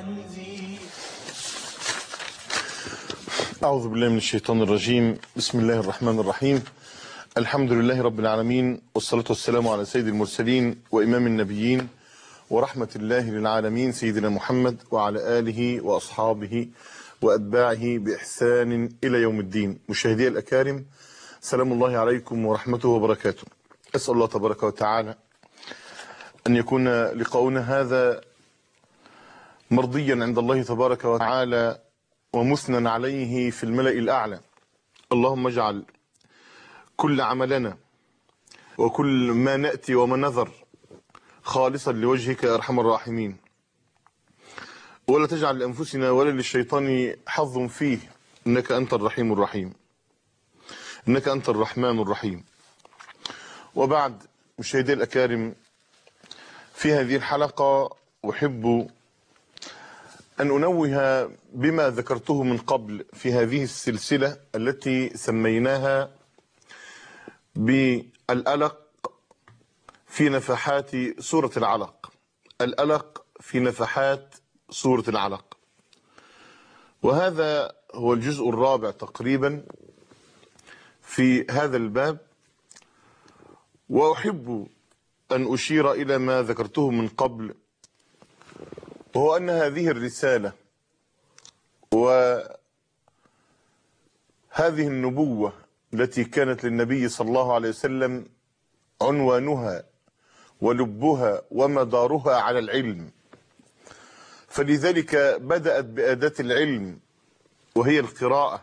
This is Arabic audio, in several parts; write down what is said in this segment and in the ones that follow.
أعوذ بالله من الشيطان الرجيم. بسم الله الرحمن الرحيم. الحمد لله رب العالمين، والصلاة والسلام على سيد المرسلين وإمام النبيين ورحمة الله للعالمين سيدنا محمد وعلى آله وأصحابه وأتباعه بإحسان إلى يوم الدين. مشاهدي الأكارم، سلام الله عليكم ورحمته وبركاته. أسأل الله تبارك وتعالى أن يكون لقاؤنا هذا مرضيا عند الله تبارك وتعالى ومثنى عليه في الملأ الأعلى. اللهم اجعل كل عملنا وكل ما نأتي وما نذر خالصا لوجهك يا أرحم الراحمين، ولا تجعل لأنفسنا ولا للشيطان حظ فيه، إنك أنت الرحيم الرحيم، إنك أنت الرحمن الرحيم. وبعد، مشاهدي الأكارم، في هذه الحلقة أحب أن أنوه بما ذكرته من قبل في هذه السلسلة التي سميناها بالألق في نفحات سورة العلق. الألق في نفحات سورة العلق، وهذا هو الجزء الرابع تقريبا في هذا الباب. وأحب أن أشير إلى ما ذكرته من قبل، وهو أن هذه الرسالة وهذه النبوة التي كانت للنبي صلى الله عليه وسلم عنوانها ولبها ومدارها على العلم، فلذلك بدأت بأداة العلم وهي القراءة.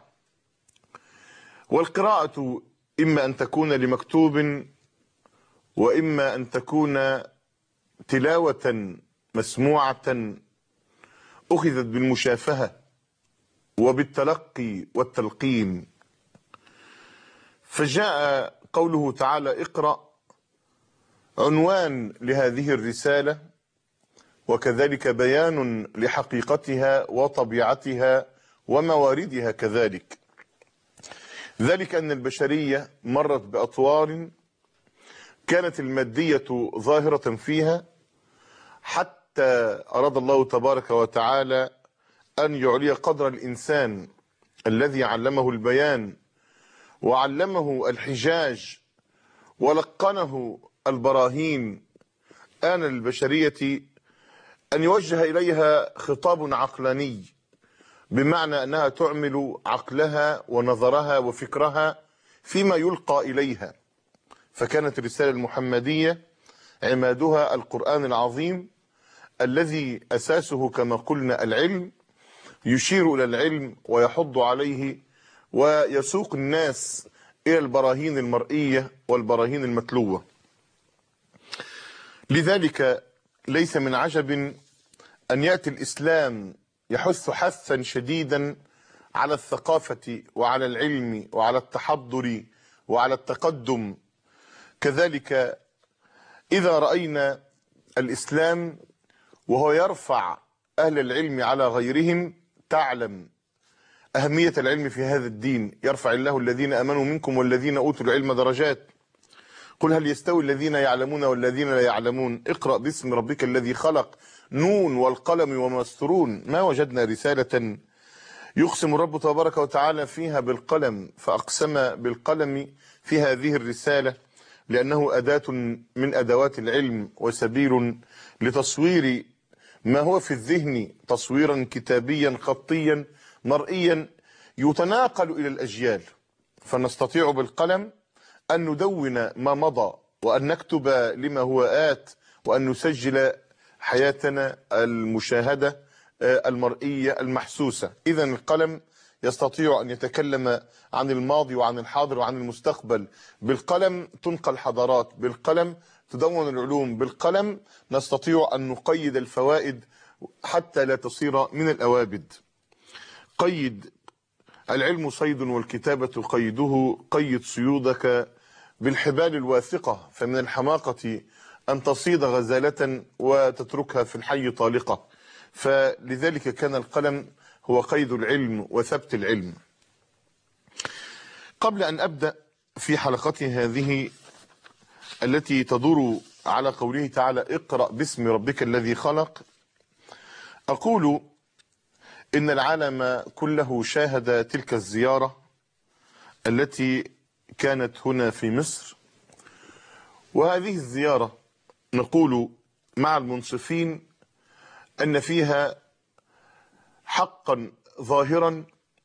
والقراءة إما أن تكون لمكتوب، وإما أن تكون تلاوة مسموعة أخذت بالمشافهة وبالتلقي والتلقين. فجاء قوله تعالى اقرأ عنوان لهذه الرسالة، وكذلك بيان لحقيقتها وطبيعتها ومواردها كذلك. ذلك أن البشرية مرت بأطوار كانت المادية ظاهرة فيها، حتى أراد الله تبارك وتعالى أن يعلي قدر الإنسان الذي علمه البيان وعلمه الحجاج ولقنه البراهين. آن للبشرية أن يوجه إليها خطاب عقلاني، بمعنى أنها تعمل عقلها ونظرها وفكرها فيما يلقى إليها. فكانت الرسالة المحمدية عمادها القرآن العظيم الذي أساسه كما قلنا العلم، يشير إلى العلم ويحض عليه ويسوق الناس إلى البراهين المرئية والبراهين المتلوة. لذلك ليس من عجب أن يأتي الإسلام يحث حثا شديدا على الثقافة وعلى العلم وعلى التحضر وعلى التقدم. كذلك إذا رأينا الإسلام وهو يرفع أهل العلم على غيرهم، تعلم أهمية العلم في هذا الدين. يرفع الله الذين آمنوا منكم والذين أوتوا العلم درجات. قل هل يستوي الذين يعلمون والذين لا يعلمون؟ اقرأ باسم ربك الذي خلق، نون والقلم وما يسطرون. ما وجدنا رسالة يقسم الرب تبارك وتعالى فيها بالقلم، فأقسم بالقلم في هذه الرسالة لأنه أداة من أدوات العلم وسبيل لتصوير ما هو في الذهن تصويرا كتابيا خطيا مرئيا يتناقل إلى الأجيال. فنستطيع بالقلم أن ندون ما مضى، وأن نكتب لما هو آت، وأن نسجل حياتنا المشاهدة المرئية المحسوسة. إذن القلم يستطيع أن يتكلم عن الماضي وعن الحاضر وعن المستقبل. بالقلم تنقل حضارات، بالقلم تدون العلوم، بالقلم نستطيع أن نقيد الفوائد حتى لا تصير من الأوابد. قيد العلم صيد والكتابة قيده، قيد صيودك بالحبال الواثقة، فمن الحماقة أن تصيد غزالة وتتركها في الحي طالقة. فلذلك كان القلم هو قيد العلم وثبت العلم. قبل أن أبدأ في حلقتي هذه التي تدور على قوله تعالى اقرأ باسم ربك الذي خلق، أقول إن العالم كله شاهد تلك الزيارة التي كانت هنا في مصر. وهذه الزيارة نقول مع المنصفين أن فيها حقا ظاهرا،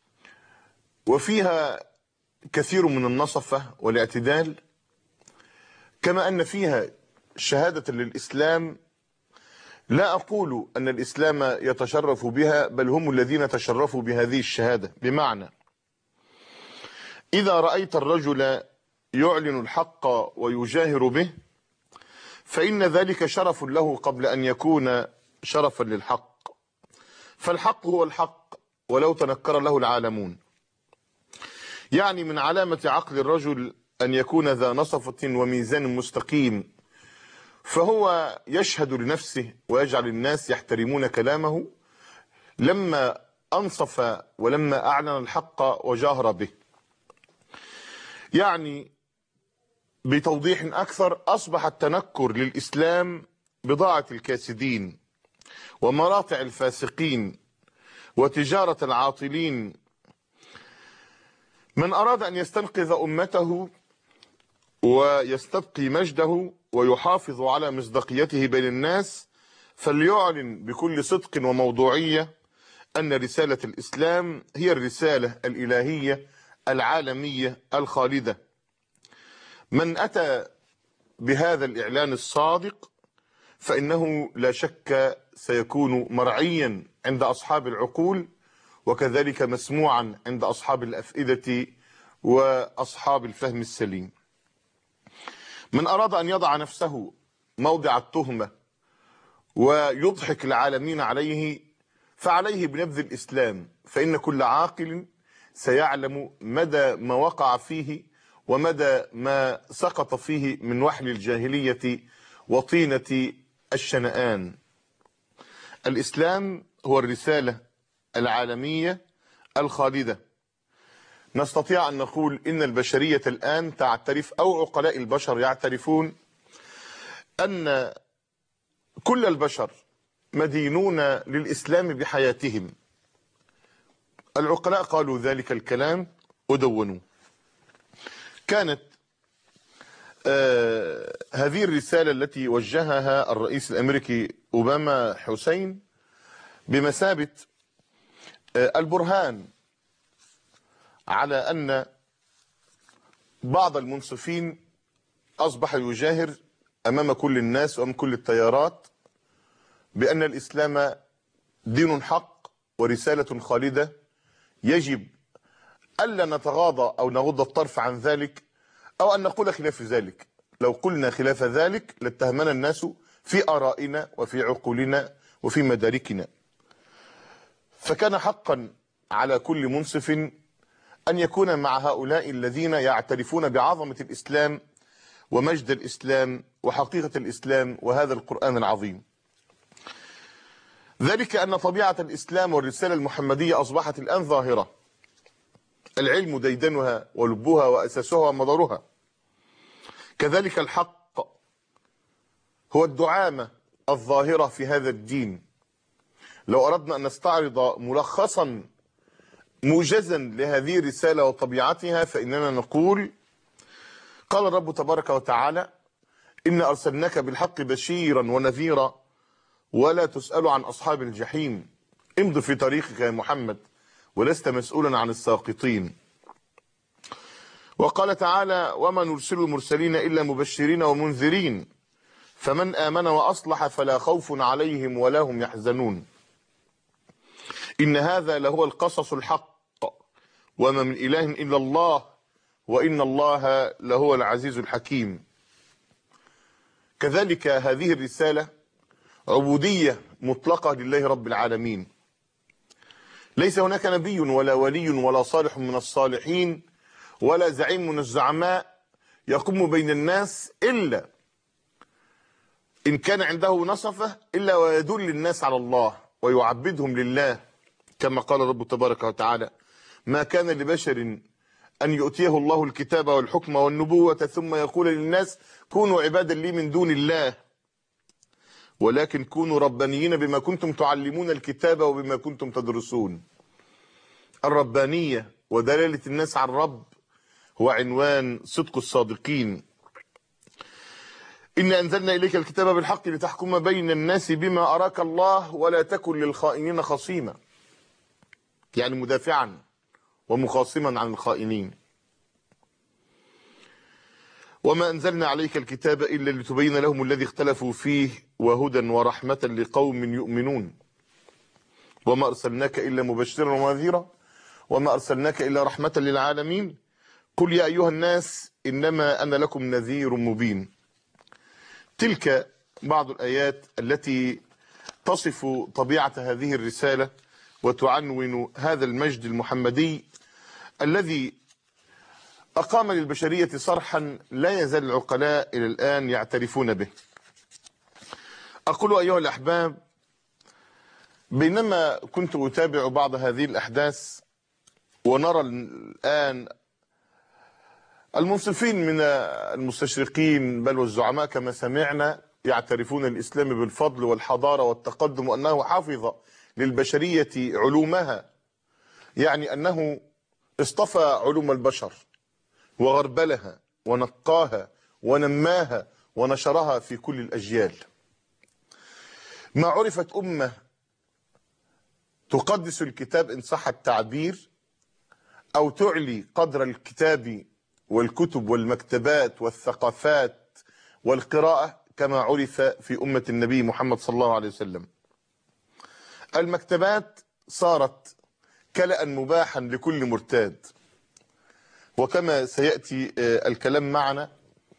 وفيها كثير من النصفة والاعتدال، كما أن فيها شهادة للإسلام. لا أقول أن الإسلام يتشرف بها، بل هم الذين تشرفوا بهذه الشهادة. بمعنى إذا رأيت الرجل يعلن الحق ويجاهر به فإن ذلك شرف له قبل أن يكون شرفا للحق، فالحق هو الحق ولو تنكر له العالمون. يعني من علامة عقل الرجل أن يكون ذا نصفة وميزان مستقيم، فهو يشهد لنفسه ويجعل الناس يحترمون كلامه لما أنصف ولما أعلن الحق وجاهر به. يعني بتوضيح أكثر، أصبح التنكر للإسلام بضاعة الكاسدين ومراطع الفاسقين وتجارة العاطلين. من أراد أن يستنقذ أمته ويستبقي مجده ويحافظ على مصداقيته بين الناس فليعلن بكل صدق وموضوعية أن رسالة الإسلام هي الرسالة الإلهية العالمية الخالدة. من أتى بهذا الإعلان الصادق فإنه لا شك سيكون مرعيا عند أصحاب العقول، وكذلك مسموعا عند أصحاب الأفئدة وأصحاب الفهم السليم. من أراد أن يضع نفسه موضع التهمة ويضحك العالمين عليه فعليه بنبذ الإسلام، فإن كل عاقل سيعلم مدى ما وقع فيه ومدى ما سقط فيه من وحل الجاهلية وطينة الشنآن. الإسلام هو الرسالة العالمية الخالدة. نستطيع أن نقول إن البشرية الآن تعترف، أو عقلاء البشر يعترفون، أن كل البشر مدينون للإسلام بحياتهم. العقلاء قالوا ذلك الكلام ودونوا. كانت هذه الرسالة التي وجهها الرئيس الأمريكي أوباما حسين بمثابة البرهان على أن بعض المنصفين أصبح يجاهر أمام كل الناس وأمام كل التيارات بأن الإسلام دين حق ورسالة خالدة، يجب ألا نتغاضى أو نغض الطرف عن ذلك، أو أن نقول خلاف ذلك. لو قلنا خلاف ذلك لاتهمنا الناس في آرائنا وفي عقولنا وفي مداركنا. فكان حقا على كل منصف أن يكون مع هؤلاء الذين يعترفون بعظمة الإسلام ومجد الإسلام وحقيقة الإسلام وهذا القرآن العظيم. ذلك أن طبيعة الإسلام والرسالة المحمدية أصبحت الآن ظاهرة، العلم ديدنها ولبها وأساسها ومدارها. كذلك الحق هو الدعامة الظاهرة في هذا الدين. لو أردنا أن نستعرض ملخصا موجزا لهذه الرسالة وطبيعتها فإننا نقول: قال الرب تبارك وتعالى: إن أرسلناك بالحق بشيرا ونذيرا ولا تسأل عن أصحاب الجحيم، امض في طريقك يا محمد ولست مسؤولا عن الساقطين. وقال تعالى: وما نرسل المرسلين إلا مبشرين ومنذرين فمن آمن وأصلح فلا خوف عليهم ولا هم يحزنون. إن هذا لهو القصص الحق وما من إله إلا الله وإن الله لهو العزيز الحكيم. كذلك هذه الرسالة عبودية مطلقة لله رب العالمين. ليس هناك نبي ولا ولي ولا صالح من الصالحين ولا زعيم من الزعماء يقوم بين الناس إلا إن كان عنده نصفة إلا ويدل الناس على الله ويعبدهم لله، كما قال رب تبارك وتعالى: ما كان لبشر أن يؤتيه الله الكتاب والحكم والنبوة ثم يقول للناس كونوا عبادا لي من دون الله. ولكن كونوا ربانيين بما كنتم تعلمون الكتاب وبما كنتم تدرسون. الربانية ودلالة الناس على الرب هو عنوان صدق الصادقين. إن أنزلنا إليك الكتاب بالحق لتحكم بين الناس بما أراك الله ولا تكن للخائنين خصيما، يعني مدافعا ومخاصما عن الخائنين. وما أنزلنا عليك الكتاب إلا لتبين لهم الذي اختلفوا فيه وهدى ورحمة لقوم يؤمنون. وما أرسلناك إلا مبشرا ونذيرا وما أرسلناك إلا رحمة للعالمين. قل يا أيها الناس إنما أنا لكم نذير مبين. تلك بعض الآيات التي تصف طبيعة هذه الرسالة وتعنون هذا المجد المحمدي الذي أقام للبشرية صرحا لا يزال العقلاء إلى الآن يعترفون به. أقول أيها الأحباب، بينما كنت أتابع بعض هذه الأحداث ونرى الآن المنصفين من المستشرقين بل والزعماء كما سمعنا يعترفون الإسلام بالفضل والحضارة والتقدم وأنه حافظ للبشرية علومها، يعني أنه اصطفى علوم البشر وغربلها ونقاها ونماها ونشرها في كل الأجيال. ما عرفت أمة تقدس الكتاب إن صح التعبير أو تعلي قدر الكتاب والكتب والمكتبات والثقافات والقراءة كما عرف في أمة النبي محمد صلى الله عليه وسلم. المكتبات صارت كلأ مباحا لكل مرتاد، وكما سيأتي الكلام معنا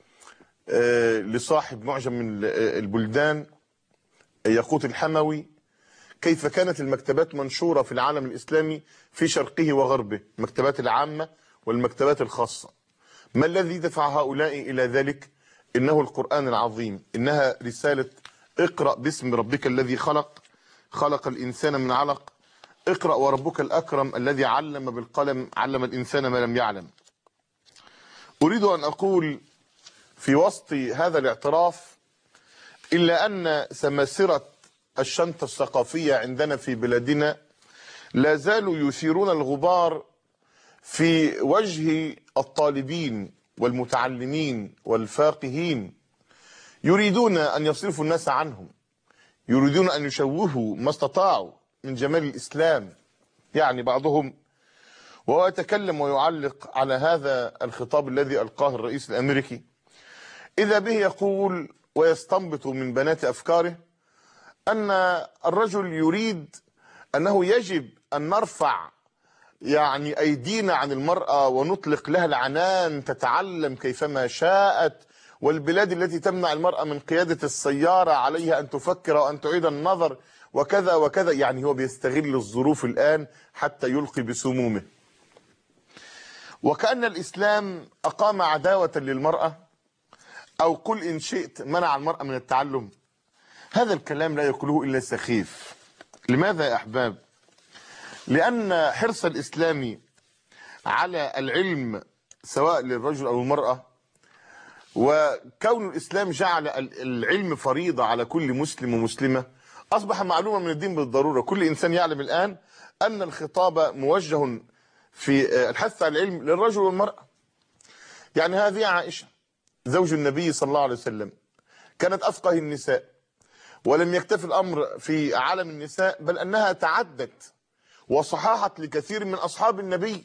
لصاحب معجم من البلدان ياقوت الحموي كيف كانت المكتبات منشورة في العالم الإسلامي في شرقه وغربه، المكتبات العامة والمكتبات الخاصة. ما الذي دفع هؤلاء إلى ذلك؟ إنه القرآن العظيم، إنها رسالة اقرأ باسم ربك الذي خلق، خلق الإنسان من علق، اقرأ وربك الأكرم الذي علم بالقلم، علم الإنسان ما لم يعلم. أريد أن أقول في وسط هذا الاعتراف إلا أن سماسرة الشنطة الثقافية عندنا في بلادنا لا زالوا يثيرون الغبار في وجه الطالبين والمتعلمين والفاقهين، يريدون أن يصرفوا الناس عنهم، يريدون أن يشوهوا ما استطاعوا من جمال الإسلام. يعني بعضهم وهو يتكلم ويعلق على هذا الخطاب الذي ألقاه الرئيس الأمريكي إذا به يقول ويستنبط من بنات أفكاره أن الرجل يريد أنه يجب أن نرفع يعني أيدينا عن المرأة ونطلق لها العنان تتعلم كيفما شاءت، والبلاد التي تمنع المرأة من قيادة السيارة عليها أن تفكر وأن تعيد النظر وكذا وكذا. يعني هو بيستغل الظروف الآن حتى يلقي بسمومه، وكأن الإسلام أقام عداوة للمرأة أو قل إن شئت منع المرأة من التعلم. هذا الكلام لا يقوله إلا سخيف. لماذا يا أحباب؟ لأن حرص الإسلام على العلم سواء للرجل أو المرأة، وكون الإسلام جعل العلم فريضة على كل مسلم ومسلمة، أصبح معلومة من الدين بالضرورة. كل إنسان يعلم الآن أن الخطاب موجه في الحث على العلم للرجل والمرأة. يعني هذه عائشة زوج النبي صلى الله عليه وسلم كانت أفقه النساء، ولم يكتفي الأمر في عالم النساء بل أنها تعدت وصححت لكثير من أصحاب النبي.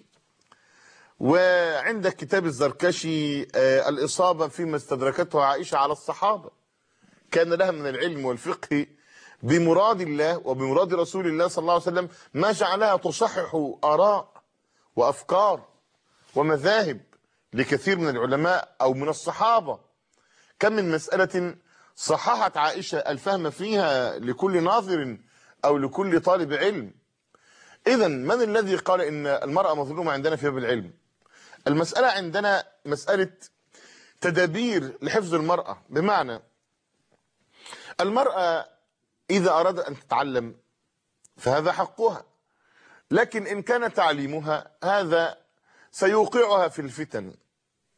وعندك كتاب الزركشي الإصابة فيما استدركته عائشة على الصحابة، كان لها من العلم والفقه بمراد الله وبمراد رسول الله صلى الله عليه وسلم ما جعلها تصحح آراء وأفكار ومذاهب لكثير من العلماء أو من الصحابة. كم من مسألة صححت عائشة الفهم فيها لكل ناظر أو لكل طالب علم. إذن من الذي قال إن المرأة مظلومة عندنا في باب العلم؟ المسألة عندنا مسألة تدابير لحفظ المرأة، بمعنى المرأة إذا أراد أن تتعلم فهذا حقها، لكن إن كان تعليمها هذا سيوقعها في الفتن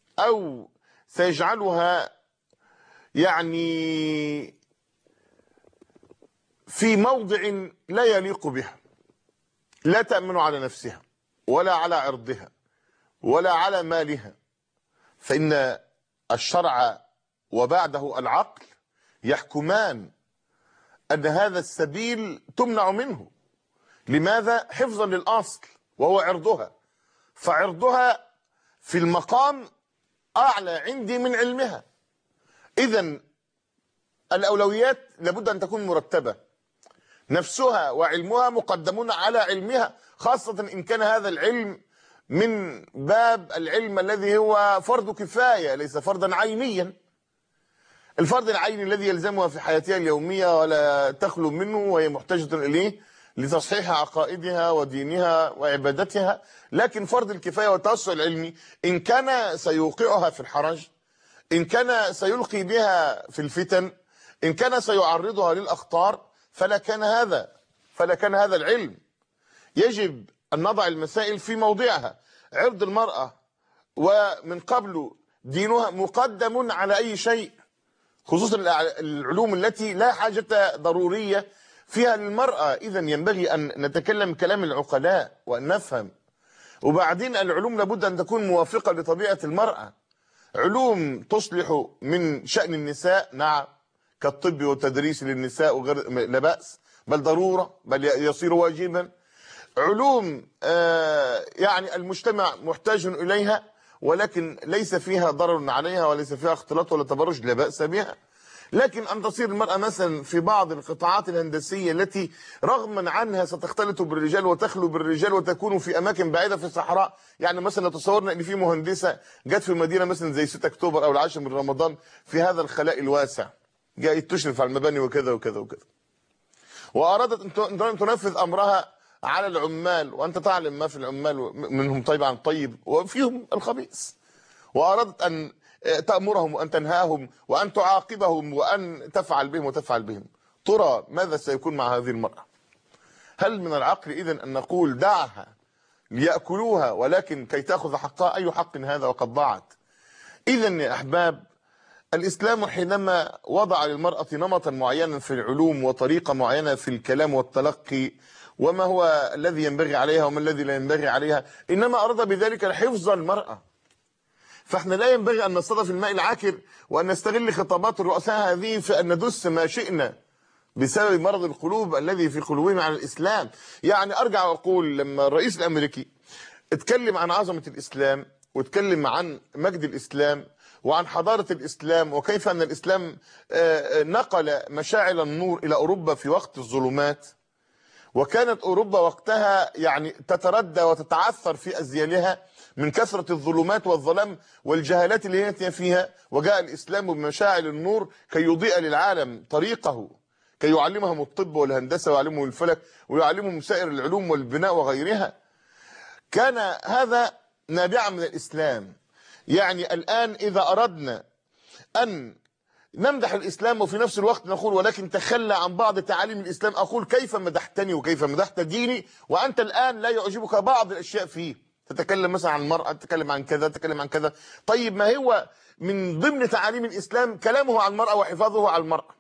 أو سيجعلها يعني في موضع لا يليق بها، لا تأمن على نفسها ولا على عرضها ولا على مالها، فإن الشرع وبعده العقل يحكمان أن هذا السبيل تمنع منه. لماذا؟ حفظا للأصل وهو عرضها، فعرضها في المقام أعلى عندي من علمها. إذن الأولويات لابد أن تكون مرتبة، نفسها وعلمها مقدمون على علمها، خاصة إن كان هذا العلم من باب العلم الذي هو فرض كفاية ليس فرضا عينيا. الفرض العيني الذي يلزمها في حياتها اليومية ولا تخلو منه وهي محتاجة إليه لتصحيح عقائدها ودينها وعبادتها، لكن فرض الكفاية والتوسع العلمي إن كان سيوقعها في الحرج، إن كان سيلقي بها في الفتن، إن كان سيعرضها للأخطار، فلا كان هذا العلم. يجب أن نضع المسائل في موضعها. عرض المرأة ومن قبل دينها مقدم على أي شيء، خصوصا العلوم التي لا حاجة ضرورية فيها للمرأة. إذن ينبغي أن نتكلم كلام العقلاء وأن نفهم. وبعدين العلوم لابد أن تكون موافقة لطبيعة المرأة. علوم تصلح من شأن النساء، نعم، كالطب والتدريس للنساء وغير، لا بأس، بل ضرورة، بل يصير واجبا. علوم يعني المجتمع محتاج إليها ولكن ليس فيها ضرر عليها وليس فيها اختلاط ولا تبرج، لا بأس بها. لكن أن تصير المرأة مثلا في بعض القطاعات الهندسية التي رغما عنها ستختلط بالرجال وتخلو بالرجال وتكون في أماكن بعيدة في الصحراء، يعني مثلا تصورنا أن في مهندسة جت في مدينة مثلا زي 6 أكتوبر أو 10 من رمضان في هذا الخلاء الواسع، جاءت تشرف على المباني وكذا وكذا وكذا، وأرادت أن تنفذ أمرها على العمال، وأنت تعلم ما في العمال، منهم طبعا طيب وفيهم الخبيث، وأرادت أن تأمرهم وأن تنهاهم وأن تعاقبهم وأن تفعل بهم وتفعل بهم. ترى ماذا سيكون مع هذه المرأة؟ هل من العقل إذن أن نقول دعها ليأكلوها ولكن كي تأخذ حقها؟ أي حق هذا وقد ضاعت. إذن يا أحباب، الإسلام حينما وضع للمرأة نمطا معينا في العلوم وطريقة معينة في الكلام والتلقي وما هو الذي ينبغي عليها وما الذي لا ينبغي عليها، إنما أراد بذلك حفظ المرأة. فاحنا لا ينبغي أن نصطاد في الماء العاكر وأن نستغل خطابات الرؤساء هذه في أن ندس ما شئنا بسبب مرض القلوب الذي في قلوبهم على الإسلام. يعني أرجع وأقول، لما الرئيس الأمريكي اتكلم عن عظمة الإسلام واتكلم عن مجد الإسلام وعن حضارة الإسلام وكيف أن الإسلام نقل مشاعل النور إلى أوروبا في وقت الظلمات، وكانت أوروبا وقتها يعني تتردى وتتعثر في أزيالها من كثرة الظلمات والظلام والجهالات اللي هي فيها، وجاء الإسلام بمشاعل النور كي يضيء للعالم طريقه، كي يعلمهم الطب والهندسة ويعلمهم الفلك ويعلمهم سائر العلوم والبناء وغيرها. كان هذا نابعا من الإسلام. يعني الآن إذا أردنا أن نمدح الإسلام وفي نفس الوقت نقول ولكن تخلى عن بعض تعاليم الإسلام، أقول كيف مدحتني وكيف مدحت ديني وأنت الآن لا يعجبك بعض الأشياء فيه؟ تتكلم مثلا عن المرأة، تتكلم عن كذا، تتكلم عن كذا. طيب ما هو من ضمن تعاليم الإسلام كلامه عن المرأة وحفاظه على المرأة.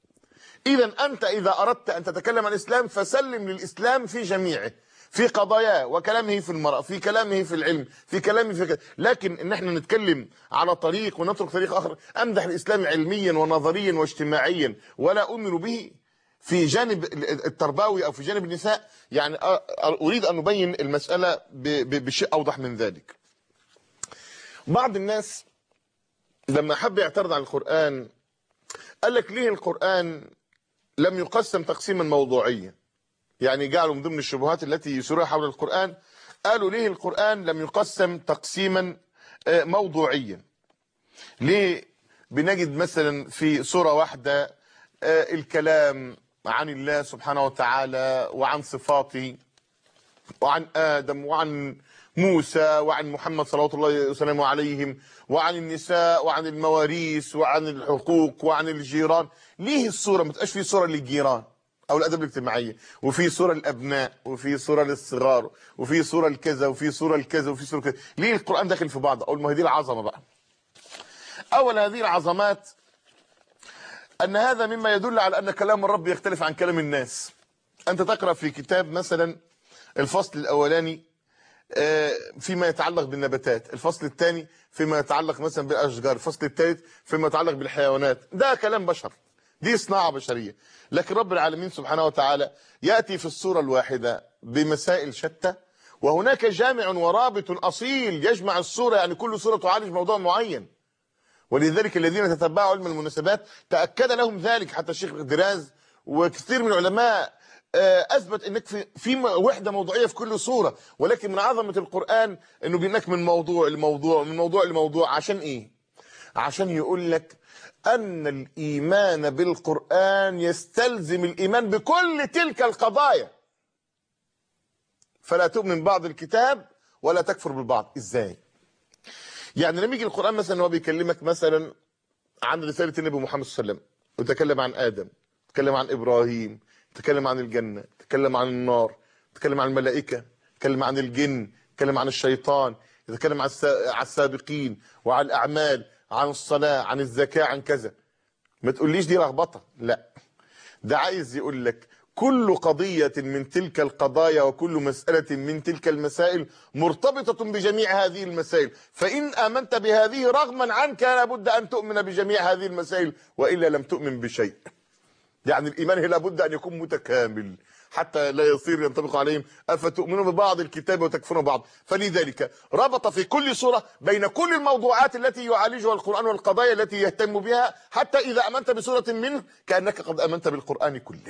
إذا أنت إذا أردت أن تتكلم عن الإسلام فسلم للإسلام في جميعه، في قضاياه وكلامه في المرأة، في كلامه في العلم، في كلامه في كذا. لكن إن احنا نتكلم على طريق ونترك طريق آخر، أمدح الإسلام علميا ونظريا واجتماعيا ولا أؤمن به في جانب التربوي أو في جانب النساء، يعني أريد أن نبين المسألة بشيء أوضح من ذلك. بعض الناس لما حب يعترض على القرآن قال لك ليه القرآن لم يقسم تقسيما موضوعيا؟ يعني جعلوا من ضمن الشبهات التي يثيرها حول القرآن، قالوا ليه القرآن لم يقسم تقسيما موضوعيا؟ ليه بنجد مثلا في سورة واحدة الكلام عن الله سبحانه وتعالى وعن صفاته وعن آدم وعن موسى وعن محمد صلوات الله وسلامه عليهم وعن النساء وعن المواريث وعن الحقوق وعن الجيران؟ ليه السورة ما تبقاش في سورة للجيران او الاداب الاجتماعيه، وفي صوره للابناء، وفي صوره للصغار، وفي صوره لكذا، وفي صوره لكذا، وفي صوره كذا؟ ليه القران داخل في بعض؟ اقول ما هي دي العظمه بقى. اول هذه العظمات أن هذا مما يدل على أن كلام الرب يختلف عن كلام الناس. أنت تقرأ في كتاب مثلا الفصل الأولاني فيما يتعلق بالنباتات، الفصل الثاني فيما يتعلق مثلا بالأشجار، الفصل الثالث فيما يتعلق بالحيوانات، ده كلام بشر، دي صناعة بشرية. لكن رب العالمين سبحانه وتعالى يأتي في الصورة الواحدة بمسائل شتى، وهناك جامع ورابط أصيل يجمع الصورة، يعني كل صورة تعالج موضوع معين. ولذلك الذين تتبعوا علم المناسبات تأكد لهم ذلك، حتى الشيخ دراز وكثير من العلماء اثبت انك في وحده موضوعيه في كل صوره. ولكن من عظمه القران انه بينك من موضوع لموضوع، من موضوع لموضوع. عشان ايه؟ عشان يقول لك ان الايمان بالقران يستلزم الايمان بكل تلك القضايا، فلا تؤمن بعض الكتاب ولا تكفر بالبعض. ازاي؟ يعني لما يجي القران مثلا هو بيكلمك مثلا عن رساله النبي محمد صلى الله عليه وسلم، وتكلم عن ادم، تكلم عن ابراهيم، تكلم عن الجنة، تكلم عن النار، تكلم عن الملائكة، تكلم عن الجن، تكلم عن الشيطان، يتكلم عن السابقين وعن الأعمال، عن الصلاة، عن الزكاة، عن كذا. ما تقوليش دي لخبطة، لا، ده عايز يقول لك كل قضية من تلك القضايا وكل مسألة من تلك المسائل مرتبطة بجميع هذه المسائل، فإن آمنت بهذه رغما عنك لابد أن تؤمن بجميع هذه المسائل، وإلا لم تؤمن بشيء. يعني الإيمان لابد أن يكون متكامل حتى لا يصير ينطبق عليهم أفتؤمنون ببعض الكتاب وتكفرون بعض. فلذلك ربط في كل سورة بين كل الموضوعات التي يعالجها القرآن والقضايا التي يهتم بها، حتى إذا أمنت بسورة منه كأنك قد أمنت بالقرآن كله.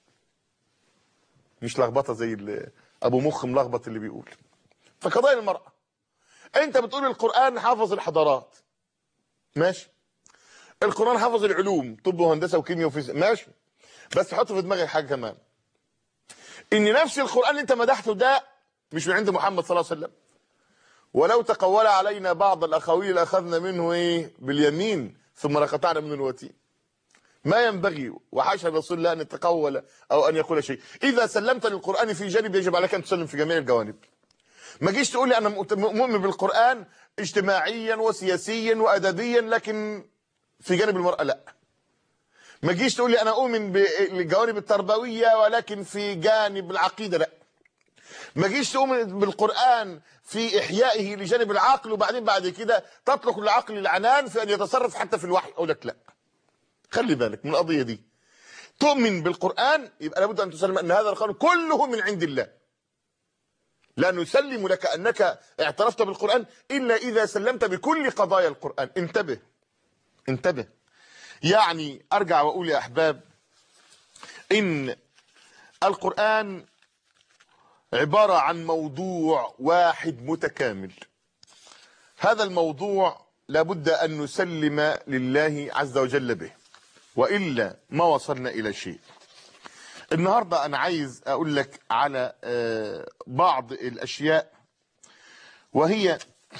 مش لخبطة زي أبو مخ ملخبط اللي بيقول. فقضايا المرأة، أنت بتقول القرآن حافظ الحضارات، ماشي. القرآن حافظ العلوم، طب وهندسة وكيمياء وفيزياء، ماشي. بس حط في دماغك حاجه كمان، ان نفس القران اللي انت مدحته ده مش من عند محمد صلى الله عليه وسلم. ولو تقول علينا بعض الاقاويل لاخذنا منه ايه باليمين ثم لقطعنا منه الوتين. ما ينبغي وحاشا رسول الله ان يتقول او ان يقول شيء. اذا سلمت للقران في جانب يجب عليك ان تسلم في جميع الجوانب. ما جيش تقول لي انا مؤمن بالقران اجتماعيا وسياسيا وادبيا لكن في جانب المراه لا. ما تجيش تقول لي انا اؤمن بالجوانب التربويه ولكن في جانب العقيده لا. ما تجيش تؤمن بالقران في احيائه لجانب العقل وبعدين بعد كده تطلق العقل العنان في ان يتصرف حتى في الوحي. اقول لك لا، خلي بالك من القضيه دي. تؤمن بالقران يبقى لابد ان تسلم ان هذا القران كله من عند الله. لا نسلم لك انك اعترفت بالقران الا اذا سلمت بكل قضايا القران. انتبه انتبه. يعني ارجع واقول يا احباب ان القرآن عبارة عن موضوع واحد متكامل. هذا الموضوع لابد ان نسلم لله عز وجل به، والا ما وصلنا الى شيء. النهارده انا عايز اقول لك على بعض الاشياء، وهي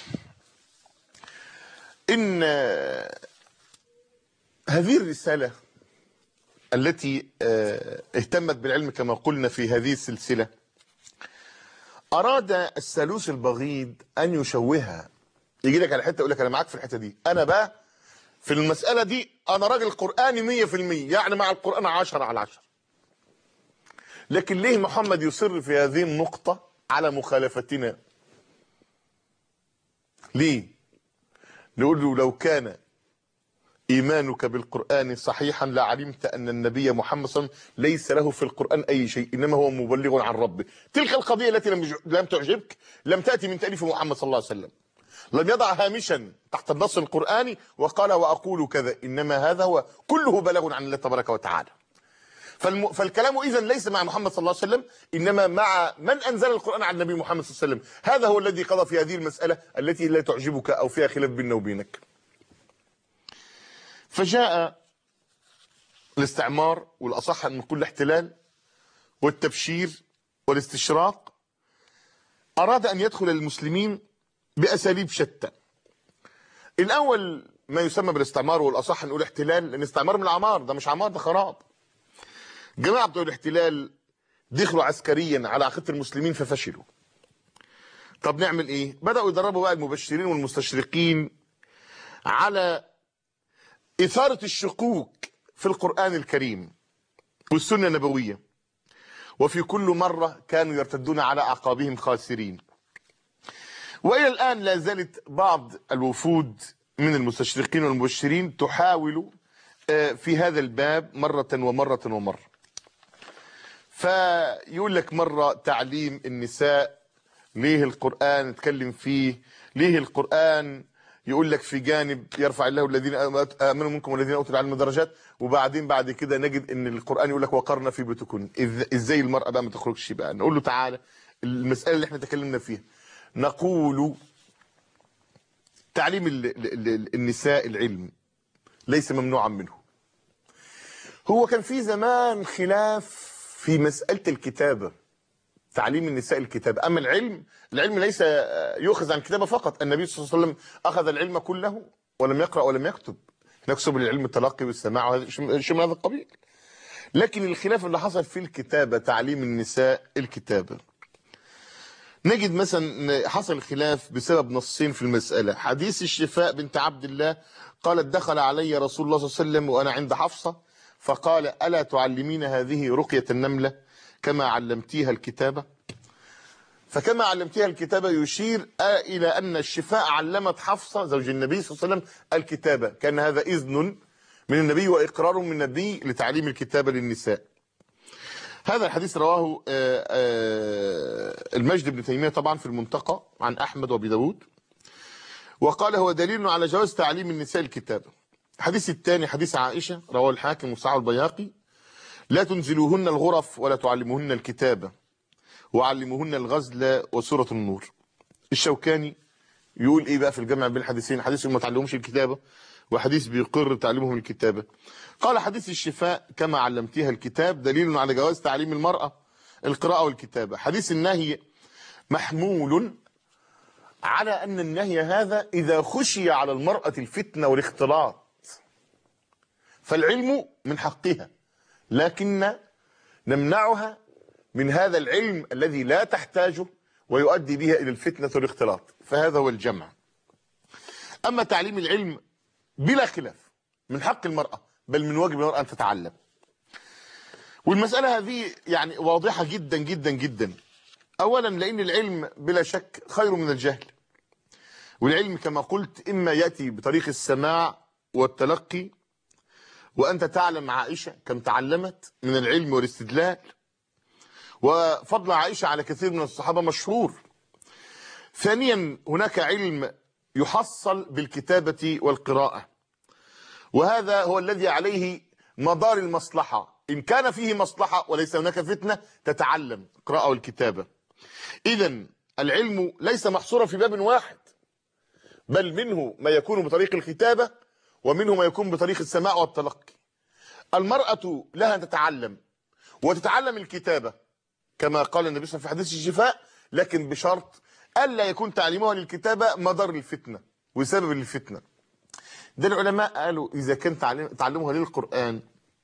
ان هذه الرسالة التي اهتمت بالعلم كما قلنا في هذه السلسلة، أراد الثالوث البغيض أن يشوهها. يجي لك على حتة يقول لك أنا معاك في الحتة دي، أنا بقى في المسألة دي أنا راجل قرآني 100%، يعني مع القرآن 10/10. لكن ليه محمد يصر في هذه النقطة على مخالفتنا؟ ليه؟ نقول له لو كان إيمانك بالقرآن صحيحا لعلمت أن النبي محمد صلى الله عليه وسلم ليس له في القرآن أي شيء، إنما هو مبلغ عن ربه. تلك القضية التي لم تعجبك لم تأتي من تأليف محمد صلى الله عليه وسلم، لم يضع هامشا تحت النص القرآني وقال وأقول كذا، إنما هذا هو كله بلاغ عن الله تبارك وتعالى. فالكلام إذن ليس مع محمد صلى الله عليه وسلم، إنما مع من أنزل القرآن على النبي محمد صلى الله عليه وسلم. هذا هو الذي قضى في هذه المسألة التي لا تعجبك أو فيها خلاف بيننا وبينك. فجاء الاستعمار، والأصح أن نقول الاحتلال والتبشير والاستشراق، أراد أن يدخل المسلمين بأساليب شتى. الأول ما يسمى بالاستعمار، والأصح نقول احتلال، لأن استعمار من العمار، ده مش عمار، ده خراب. جماعة بتوع الاحتلال دخلوا عسكريا على عقيدة المسلمين ففشلوا. طب نعمل ايه؟ بدأوا يدربوا بقى المبشرين والمستشرقين على إثارة الشكوك في القرآن الكريم والسنة النبوية، وفي كل مرة كانوا يرتدون على أعقابهم خاسرين. وإلى الآن لا زالت بعض الوفود من المستشرقين والمبشرين تحاول في هذا الباب مرة ومرة ومرة. فيقول لك مرة تعليم النساء، ليه القرآن اتكلم فيه؟ ليه القرآن يقول لك في جانب يرفع الله الذين آمنوا منكم والذين أوتوا العلم درجات، وبعدين بعد كده نجد ان القرآن يقول لك وقرنا في بيوتكن. ازاي المرأة بقى ما تخرجش بقى؟ نقول له تعالى المسألة اللي احنا تكلمنا فيها، نقول تعليم النساء العلم ليس ممنوعا منه. هو كان في زمان خلاف في مسألة الكتابة، تعليم النساء الكتابة. أما العلم ليس يؤخذ عن الكتابة فقط. النبي صلى الله عليه وسلم أخذ العلم كله ولم يقرأ ولم يكتب. نكسب العلم التلقي والسماع وهذا شيء من هذا القبيل. لكن الخلاف اللي حصل في الكتابة، تعليم النساء الكتابة، نجد مثلا حصل خلاف بسبب نصين في المسألة. حديث الشفاء بنت عبد الله قالت دخل علي رسول الله صلى الله عليه وسلم وأنا عند حفصة فقال ألا تعلمين هذه رقية النملة كما علمتيها الكتابة؟ فكما علمتيها الكتابة يشير إلى أن الشفاء علمت حفصة زوج النبي صلى الله عليه وسلم الكتابة، كان هذا إذن من النبي وإقرار من النبي لتعليم الكتابة للنساء. هذا الحديث رواه المجد بن تيمية طبعا في المنتقى عن أحمد وأبي داود، وقال هو دليل على جواز تعليم النساء الكتابة. الحديث الثاني حديث عائشة رواه الحاكم وصححه البيهقي لا تنزلوهن الغرف ولا تعلموهن الكتابة وعلموهن الغزل وسورة النور. الشوكاني يقول ايه بقى في الجمع بين الحديثين؟ حديث ما تعلمهمش الكتابة وحديث بيقر تعليمهم الكتابة. قال حديث الشفاء كما علمتيها الكتاب دليل على جواز تعليم المرأة القراءة والكتابة. حديث النهي محمول على أن النهي هذا إذا خشي على المرأة الفتنة والاختلاط، فالعلم من حقها لكن نمنعها من هذا العلم الذي لا تحتاجه ويؤدي بها إلى الفتنة والاختلاط، فهذا هو الجمع. أما تعليم العلم بلا خلاف من حق المرأة، بل من واجب المرأة أن تتعلم. والمسألة هذه يعني واضحة جدا جدا جدا. أولا لأن العلم بلا شك خير من الجهل، والعلم كما قلت إما يأتي بطريق السماع والتلقي، وأنت تعلم عائشة كم تعلمت من العلم والاستدلال، وفضل عائشة على كثير من الصحابة مشهور. ثانيا هناك علم يحصل بالكتابة والقراءة، وهذا هو الذي عليه مدار المصلحة. إن كان فيه مصلحة وليس هناك فتنة تتعلم القراءة والكتابة. إذن العلم ليس محصورا في باب واحد، بل منه ما يكون بطريق الكتابة ومنه ما يكون بطريق السماع والتلقي. المرأة لها أن تتعلم وتتعلم الكتابة كما قال النبي صلى الله عليه وسلم في حديث الشفاء، لكن بشرط ألا يكون تعليمها للكتابة مدار الفتنة وسبب الفتنة. ده العلماء قالوا إذا كان تعلمها للقرآن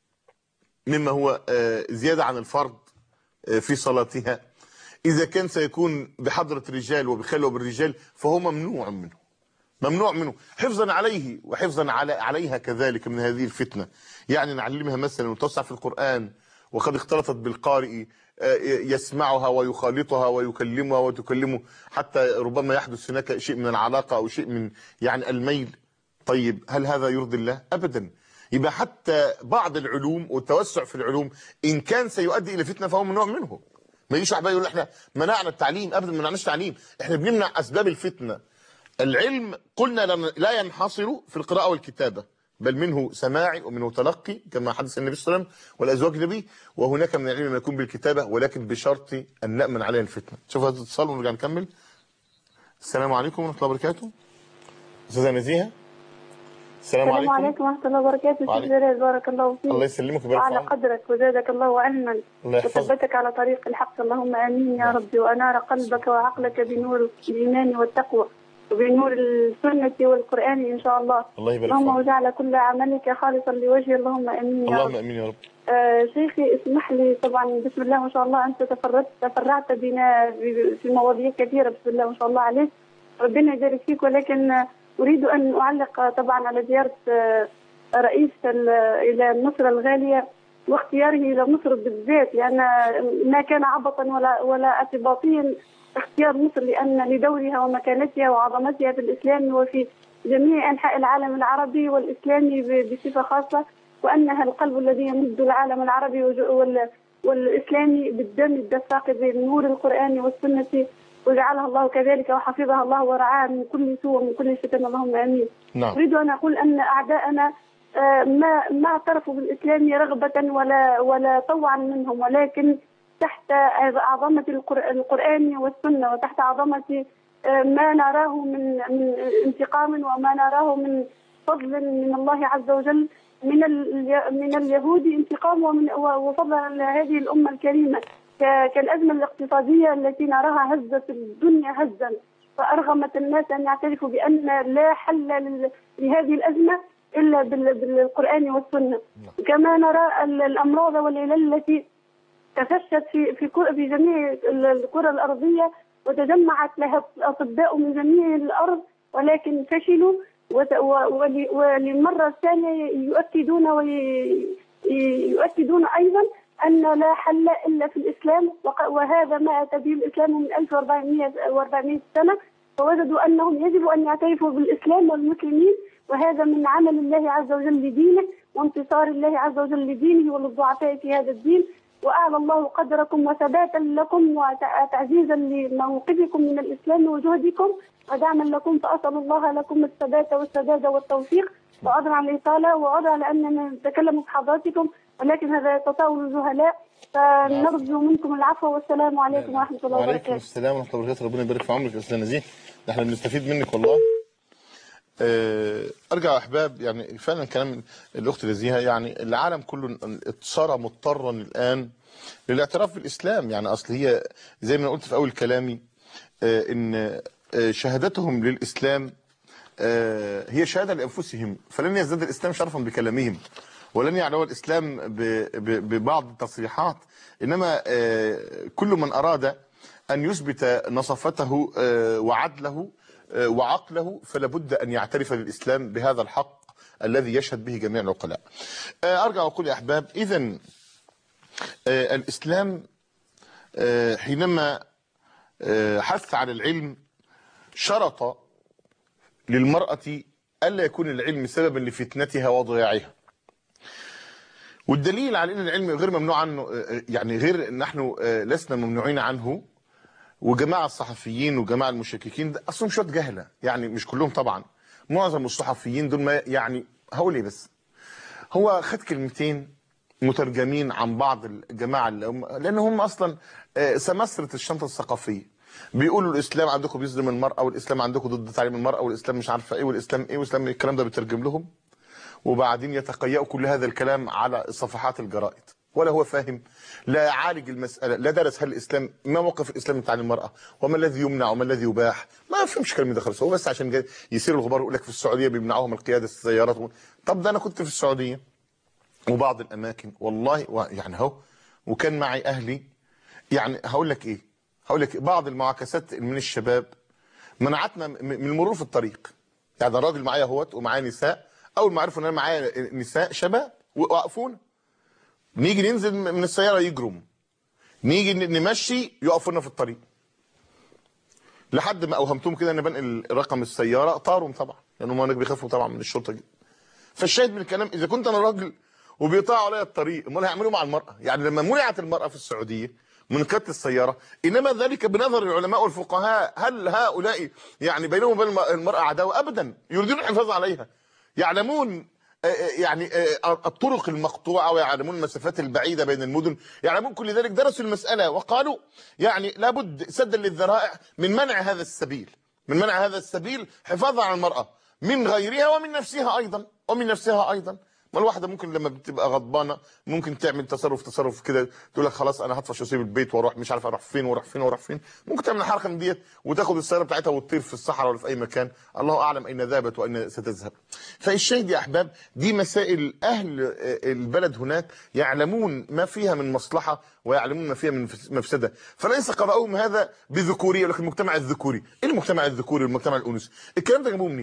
مما هو زيادة عن الفرض في صلاتها، إذا كان سيكون بحضرة الرجال وبخلوة بالرجال فهو ممنوع منه، ممنوع منه حفظا عليه وحفظا عليها كذلك من هذه الفتنة. يعني نعلمها مثلا وتوسع في القرآن وقد اختلطت بالقارئ يسمعها ويخالطها ويكلمها وتكلمه، حتى ربما يحدث هناك شيء من العلاقة أو شيء من يعني الميل. طيب هل هذا يرضي الله؟ أبدا. يبقى حتى بعض العلوم والتوسع في العلوم إن كان سيؤدي إلى فتنة فهو ممنوع منه. ما يجيش واحد يقول احنا منعنا التعليم، أبدا ما منعناش تعليم، احنا بنمنع أسباب الفتنة. العلم قلنا لا ينحصر في القراءة والكتابة، بل منه سماعي ومنه تلقي كما حدث النبي صلى الله عليه وسلم والأزواج النبي، وهناك من العلم ما يكون بالكتابة ولكن بشرط أن نأمن عليها الفتنة. شوف هذا الاتصال ونرجع نكمل. السلام عليكم ورحمة الله وبركاته. أستاذة نزيهة. السلام عليكم ورحمة الله وبركاته. شيخ جلال بارك الله فيك. الله يسلمك ويبارك على قدرك وزادك الله علما وثبتك على طريق الحق، اللهم آمين يا ربي، وأنار قلبك وعقلك بنور الإيمان والتقوى وبنور السنة والقرآن إن شاء الله. الله يبارك اللهم واجعل كل عملك خالصا لوجه، اللهم آمين يا رب. اللهم آمين يا رب. شيخي اسمح لي، طبعا بسم الله ما شاء الله أنت تفرعت بنا في مواضيع كثيرة، بسم الله ما شاء الله عليك، ربنا يبارك فيك. ولكن أريد أن أعلق طبعا على زيارة رئيس إلى مصر الغالية واختياره إلى مصر بالذات، لأن ما كان عبثا ولا اعتباطيا اختيار مصر، لأن لدورها ومكانتها وعظمتها في الإسلام وفي جميع أنحاء العالم العربي والإسلامي بصفة خاصة، وأنها القلب الذي يمد العالم العربي والإسلامي بالدم الدفاق بنور القرآن والسنة، وجعلها الله كذلك وحفظها الله ورعاها من كل سوء ومن كل فتن، اللهم آمين. نعم. أريد أن أقول أن أعداءنا ما اعترفوا بالإسلام رغبة ولا طوعا منهم، ولكن تحت عظمة القرآن والسنة، وتحت عظمة ما نراه من انتقام وما نراه من فضل من الله عز وجل من اليهود انتقام وفضل على هذه الأمة الكريمة، كالأزمة الاقتصادية التي نراها هزت الدنيا هزا، فأرغمت الناس أن يعترفوا بأن لا حل لهذه الأزمة إلا بالقرآن والسنة. كما نرى الأمراض والعلل التي تفشت في جميع الكرة الأرضية وتجمعت لها أطباء من جميع الأرض، ولكن فشلوا، وللمرة الثانية يؤكدون أيضا أن لا حل إلا في الإسلام، وهذا ما أتى به الإسلام من 1400 سنة، فوجدوا أنهم يجب أن يعترفوا بالإسلام والمسلمين، وهذا من عمل الله عز وجل لدينه وانتصار الله عز وجل لدينه وللضعفاء في هذا الدين، وأعلى الله قدركم وثباتا لكم وتعزيزا لموقفكم من الإسلام وجهدكم ودعما لكم، فأسأل الله لكم الثبات والسداد والتوفيق، وأدعو على الإطالة وأدعو على أننا نتكلم بحضراتكم، ولكن هذا يتطاول الجهلاء، فنرجو منكم العفو، والسلام عليكم ورحمة الله وبركاته. وعليكم السلام ورحمة الله وبركاته. ربنا يبارك في عمرك يا أستاذة نزيه، احنا بنستفيد منك والله. ارجع يا احباب، يعني فعلا كلام الاخت نزيهه، يعني العالم كله صار مضطرا الان للاعتراف بالاسلام. يعني اصل هي زي ما قلت في اول كلامي ان شهادتهم للاسلام هي شهاده لانفسهم، فلن يزداد الاسلام شرفا بكلامهم، ولن يعلو الاسلام ببعض التصريحات، انما كل من اراد ان يثبت نصفته وعدله وعقله فلا بد أن يعترف بالإسلام بهذا الحق الذي يشهد به جميع العقلاء. أرجع وأقول يا أحباب، إذن الإسلام حينما حث على العلم شرط للمرأة ألا يكون العلم سببا لفتنتها وضياعها، والدليل على أن العلم غير ممنوع عنه، يعني غير نحن لسنا ممنوعين عنه، وجماعة الصحفيين وجماعة المشككين ده اصلهم شويه جهله، يعني مش كلهم طبعا، معظم الصحفيين دول ما يعني هقول ايه، بس هو خد كلمتين مترجمين عن بعض الجماعه لان هم اصلا سمسره الشنطه الثقافيه، بيقولوا الاسلام عندكم بيظلم المراه، والاسلام عندكم ضد تعليم المراه، والاسلام مش عارفه ايه، والاسلام ايه، والاسلام إيه، الكلام ده بيترجم لهم، وبعدين يتقيأوا كل هذا الكلام على صفحات الجرائد، ولا هو فاهم، لا عالج المسألة، لا درس هل الإسلام ما موقف الإسلام من تعليم المرأة، وما الذي يمنع وما الذي يباح، ما فهمش كلام ده خالص، هو بس عشان يصير الغبار يقول لك في السعودية بيمنعوهم القيادة السيارات. طب ده أنا كنت في السعودية وبعض الأماكن والله يعني اهو، وكان معي أهلي، يعني هقول لك إيه، هقول لك بعض المعاكسات من الشباب منعتنا من المرور في الطريق. يعني راجل معايا اهوت ومعايا نساء، أول ما عرفوا إن أنا معايا نساء شباب وقفونا، نيجي ننزل من السيارة يجرم، نيجي نمشي يقفونا في الطريق، لحد ما اوهمتهم كده ان بنقل رقم السيارة، طاروا طبعا لانهم هناك بيخافوا طبعا من الشرطة جدا. فالشاهد من الكلام، اذا كنت انا راجل وبيقطعوا عليا الطريق، امال هيعملوا مع المرأة؟ يعني لما منعت المرأة في السعودية من قيادة السيارة، انما ذلك بنظر العلماء والفقهاء، هل هؤلاء يعني بينهم وبين المرأة عداوة؟ ابدا، يريدون الحفاظ عليها، يعلمون يعني الطرق المقطوعة ويعلمون المسافات البعيدة بين المدن، يعلمون كل ذلك، درسوا المسألة وقالوا يعني لابد سدا للذرائع من منع هذا السبيل، من منع هذا السبيل حفاظا على المرأة من غيرها ومن نفسها أيضا. ما الواحدة ممكن لما بتبقى غضبانة ممكن تعمل تصرف كده، تقول لك خلاص انا هطفش واسيب البيت واروح مش عارف اروح فين، ممكن تعمل حركه من ديت وتاخد السياره بتاعتها وتطير في الصحراء ولا في اي مكان، الله اعلم اين ذهبت واين ستذهب. فالشاهد يا احباب، دي مسائل اهل البلد هناك يعلمون ما فيها من مصلحه ويعلمون ما فيها من مفسده، فليس قضاؤهم هذا بذكوريه، لكن المجتمع الذكوري، ايه المجتمع الذكوري والمجتمع الانوثي؟ الكلام ده جابوه منين؟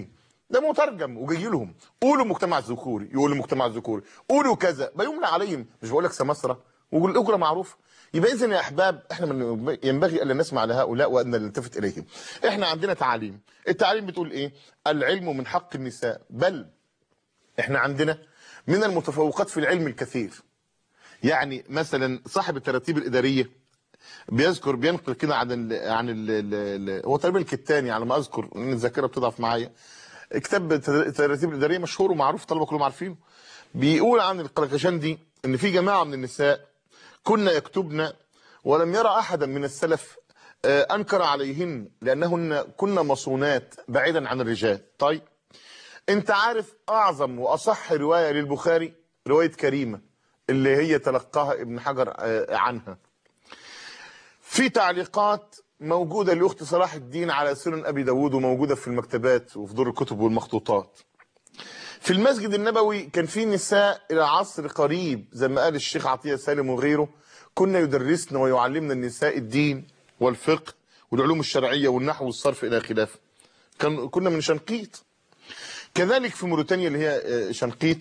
ده مترجم وجاي لهم. قولوا مجتمع ذكوري، يقولوا المجتمع الذكوري، قولوا كذا، بيملى عليهم. مش بقول لك سمسره والاجره معروفه. يبقى اذا يا احباب احنا ينبغي الا نسمع لهؤلاء وان نلتفت اليهم. احنا عندنا تعاليم، التعاليم بتقول ايه؟ العلم من حق النساء، بل احنا عندنا من المتفوقات في العلم الكثير. يعني مثلا صاحب التراتيب الاداريه بينقل كده هو تقريبا الكتاني على ما اذكر، ان الذاكره بتضعف معايا. كتاب التراتيب الاداريه مشهور ومعروف، الطلبه كلهم عارفينه. بيقول عن القلقشندي ان في جماعه من النساء كنا يكتبن ولم يرى احدا من السلف انكر عليهن لانهن كنا مصونات بعيدا عن الرجال. طيب انت عارف اعظم واصح روايه للبخاري روايه كريمه اللي هي تلقاها ابن حجر عنها. في تعليقات موجوده لاخت صلاح الدين على سنن ابي داود، وموجوده في المكتبات وفي دور الكتب والمخطوطات. في المسجد النبوي كان في نساء الى عصر قريب زي ما قال الشيخ عطيه سالم وغيره، كنا يدرسن ويعلمنا النساء الدين والفقه والعلوم الشرعيه والنحو والصرف الى خلافه. كنا من شنقيط. كذلك في موريتانيا اللي هي شنقيط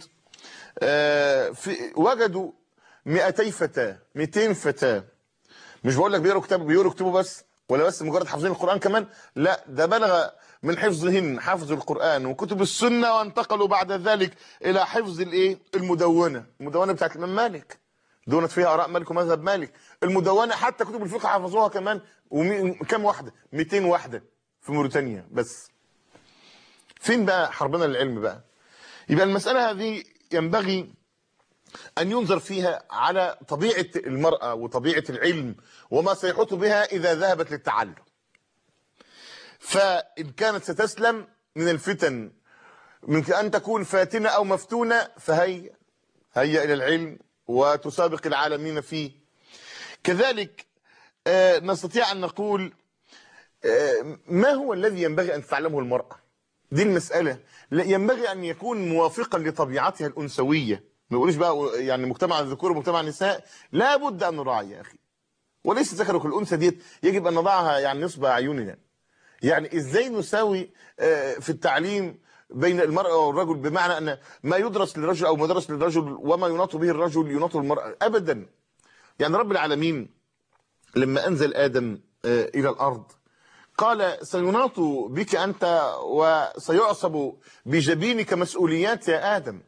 وجدوا 200 فتاه 200 فتاه. مش بقول لك بيقروا كتابه بس، ولا بس مجرد حافظين القرآن كمان، لا ده بلغ من حفظهن حفظ القرآن وكتب السنة، وانتقلوا بعد ذلك إلى حفظ المدونة بتاعت الإمام مالك، دونت فيها آراء مالك ومذهب مالك. المدونة حتى كتب الفقه حفظوها كمان. وكم واحدة؟ 200 واحدة في موريتانيا بس. فين بقى حربنا للعلم بقى؟ يبقى المسألة هذه ينبغي أن ينظر فيها على طبيعة المرأة وطبيعة العلم وما سيحوط بها إذا ذهبت للتعلم. فإن كانت ستسلم من الفتن، من أن تكون فاتنة أو مفتونة، هيا إلى العلم وتسابق العالمين فيه. كذلك نستطيع أن نقول ما هو الذي ينبغي أن تتعلمه المرأة؟ دي المسألة. ينبغي أن يكون موافقا لطبيعتها الأنثوية. ما نقولش بقى يعني مجتمع الذكور ومجتمع النساء، لا بد ان نراعي يا اخي. وليس ذكرك الانثى ديت يجب ان نضعها يعني نصب اعيننا. يعني ازاي نساوي في التعليم بين المراه والرجل، بمعنى ان ما يدرس للرجل او ما يدرس للرجل وما يناط به الرجل يناط المراه ابدا. يعني رب العالمين لما انزل ادم الى الارض قال سيناط بك انت وسيعصب بجبينك مسؤوليات يا ادم،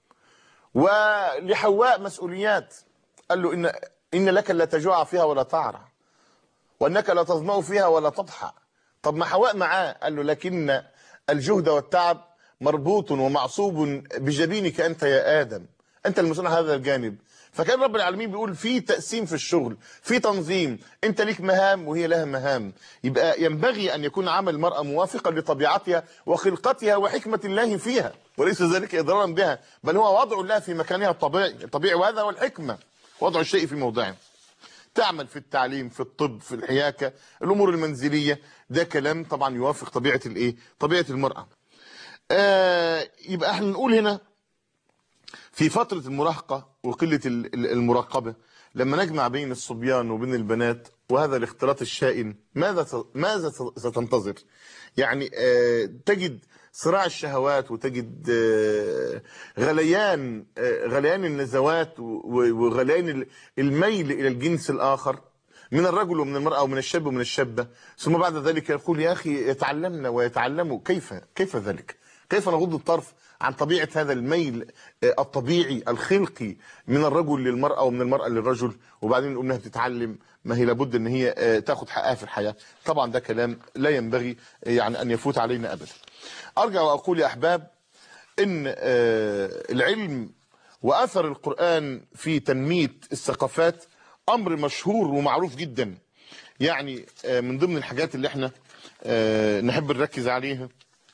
ولحواء مسؤوليات. قال له إن لك لا تجوع فيها ولا تعرى، وأنك لا تظمأ فيها ولا تضحى. طب ما حواء معاه، قال له لكن الجهد والتعب مربوط ومعصوب بجبينك أنت يا آدم، أنت المسؤول عن هذا الجانب. فكان رب العالمين بيقول في تقسيم في الشغل، في تنظيم، انت ليك مهام وهي لها مهام. يبقى ينبغي ان يكون عمل المرأة موافقا لطبيعتها وخلقتها وحكمة الله فيها، وليس ذلك اضرارا بها، بل هو وضع الله في مكانها الطبيعي، وهذا هو الحكمة، وضع الشيء في موضعه. تعمل في التعليم، في الطب، في الحياكة، الامور المنزلية، ده كلام طبعا يوافق طبيعة المرأة. يبقى احنا نقول هنا في فترة المراهقة وقلة المراقبة، لما نجمع بين الصبيان وبين البنات وهذا الاختلاط الشائن، ماذا ستنتظر؟ يعني تجد صراع الشهوات، وتجد غليان النزوات وغليان الميل إلى الجنس الآخر من الرجل ومن المرأة ومن الشاب ومن الشابة. ثم بعد ذلك يقول يا أخي يتعلمنا ويتعلموا. كيف ذلك؟ كيف نغض الطرف عن طبيعة هذا الميل الطبيعي الخلقي من الرجل للمرأة ومن المرأة للرجل، وبعدين نقول انها بتتعلم؟ ما هي لابد ان هي تاخد حقها في الحياة. طبعا ده كلام لا ينبغي يعني ان يفوت علينا ابدا. ارجع واقول يا احباب ان العلم واثر القرآن في تنمية الثقافات امر مشهور ومعروف جدا. يعني من ضمن الحاجات اللي احنا نحب نركز عليها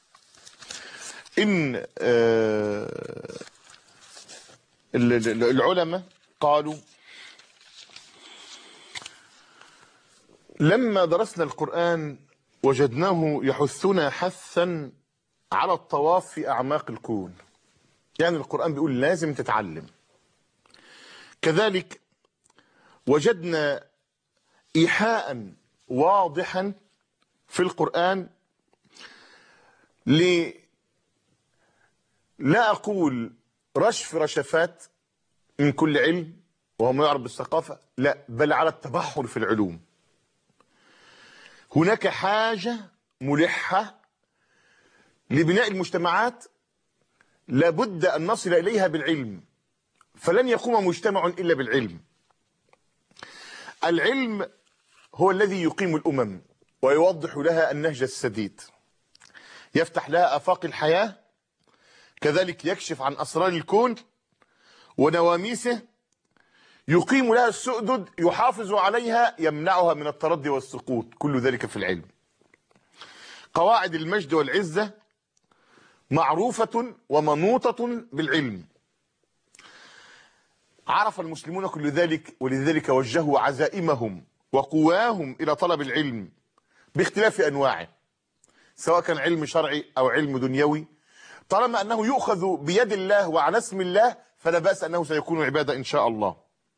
ان العلماء قالوا لما درسنا القرآن وجدناه يحثنا حثا على الطواف في أعماق الكون. يعني القرآن بيقول لازم تتعلم. كذلك وجدنا إيحاء واضحا في القرآن لا أقول رشف رشفات من كل علم وهو ما يعرف بالثقافة، لا، بل على التبحر في العلوم. هناك حاجة ملحة لبناء المجتمعات لابد أن نصل إليها بالعلم، فلن يقوم مجتمع إلا بالعلم. العلم هو الذي يقيم الأمم ويوضح لها النهج السديد، يفتح لها آفاق الحياة، كذلك يكشف عن أسرار الكون ونواميسه، يقيم لها السؤدد، يحافظ عليها، يمنعها من التردي والسقوط، كل ذلك في العلم. قواعد المجد والعزة معروفة ومنوطة بالعلم. عرف المسلمون كل ذلك، ولذلك وجهوا عزائمهم وقواهم إلى طلب العلم باختلاف أنواعه، سواء كان علم شرعي أو علم دنيوي، طالما أنه يؤخذ بيد الله وعلى اسم الله فلا بأس أنه سيكون عبادة إن شاء الله.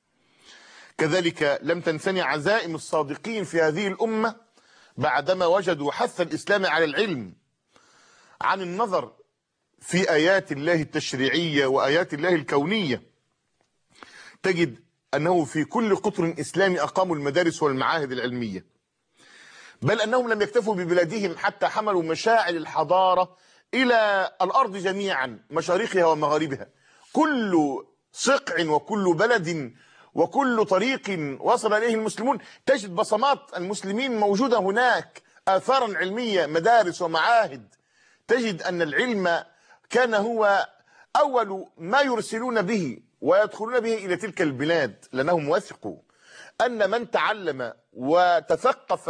كذلك لم تنثني عزائم الصادقين في هذه الأمة بعدما وجدوا حث الإسلام على العلم عن النظر في آيات الله التشريعية وآيات الله الكونية. تجد أنه في كل قطر إسلامي أقاموا المدارس والمعاهد العلمية، بل أنهم لم يكتفوا ببلادهم، حتى حملوا مشاعل الحضارة إلى الأرض جميعا، مشارقها ومغاربها. كل صقع وكل بلد وكل طريق وصل إليه المسلمون تجد بصمات المسلمين موجودة هناك، آثارا علمية، مدارس ومعاهد. تجد أن العلم كان هو أول ما يرسلون به ويدخلون به إلى تلك البلاد، لأنهم وثقوا أن من تعلم وتثقف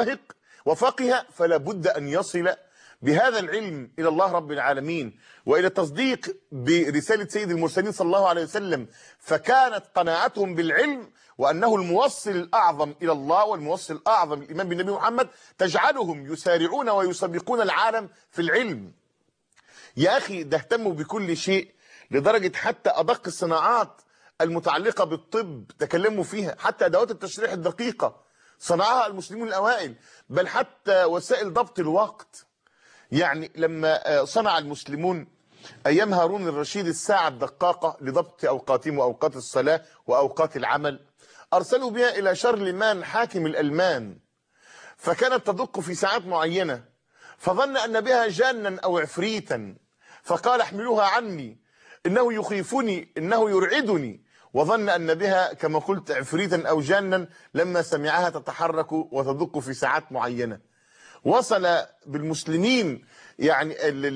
وفقه فلا بد أن يصل بهذا العلم إلى الله رب العالمين وإلى التصديق برسالة سيد المرسلين صلى الله عليه وسلم. فكانت قناعتهم بالعلم وأنه الموصل الأعظم إلى الله والموصل الأعظم الإيمان بالنبي محمد تجعلهم يسارعون ويسبقون العالم في العلم. يا أخي ده اهتموا بكل شيء، لدرجة حتى أدق الصناعات المتعلقة بالطب تكلموا فيها، حتى أدوات التشريح الدقيقة صنعها المسلمون الأوائل، بل حتى وسائل ضبط الوقت. يعني لما صنع المسلمون أيام هارون الرشيد الساعة الدقاقة لضبط أوقاتهم وأوقات الصلاة وأوقات العمل، أرسلوا بها إلى شارلمان حاكم الألمان، فكانت تدق في ساعات معينة، فظن أن بها جانا أو عفريتا، فقال احملوها عني إنه يخيفني إنه يرعدني، وظن أن بها كما قلت عفريتا أو جانا لما سمعها تتحرك وتدق في ساعات معينة. وصل بالمسلمين يعني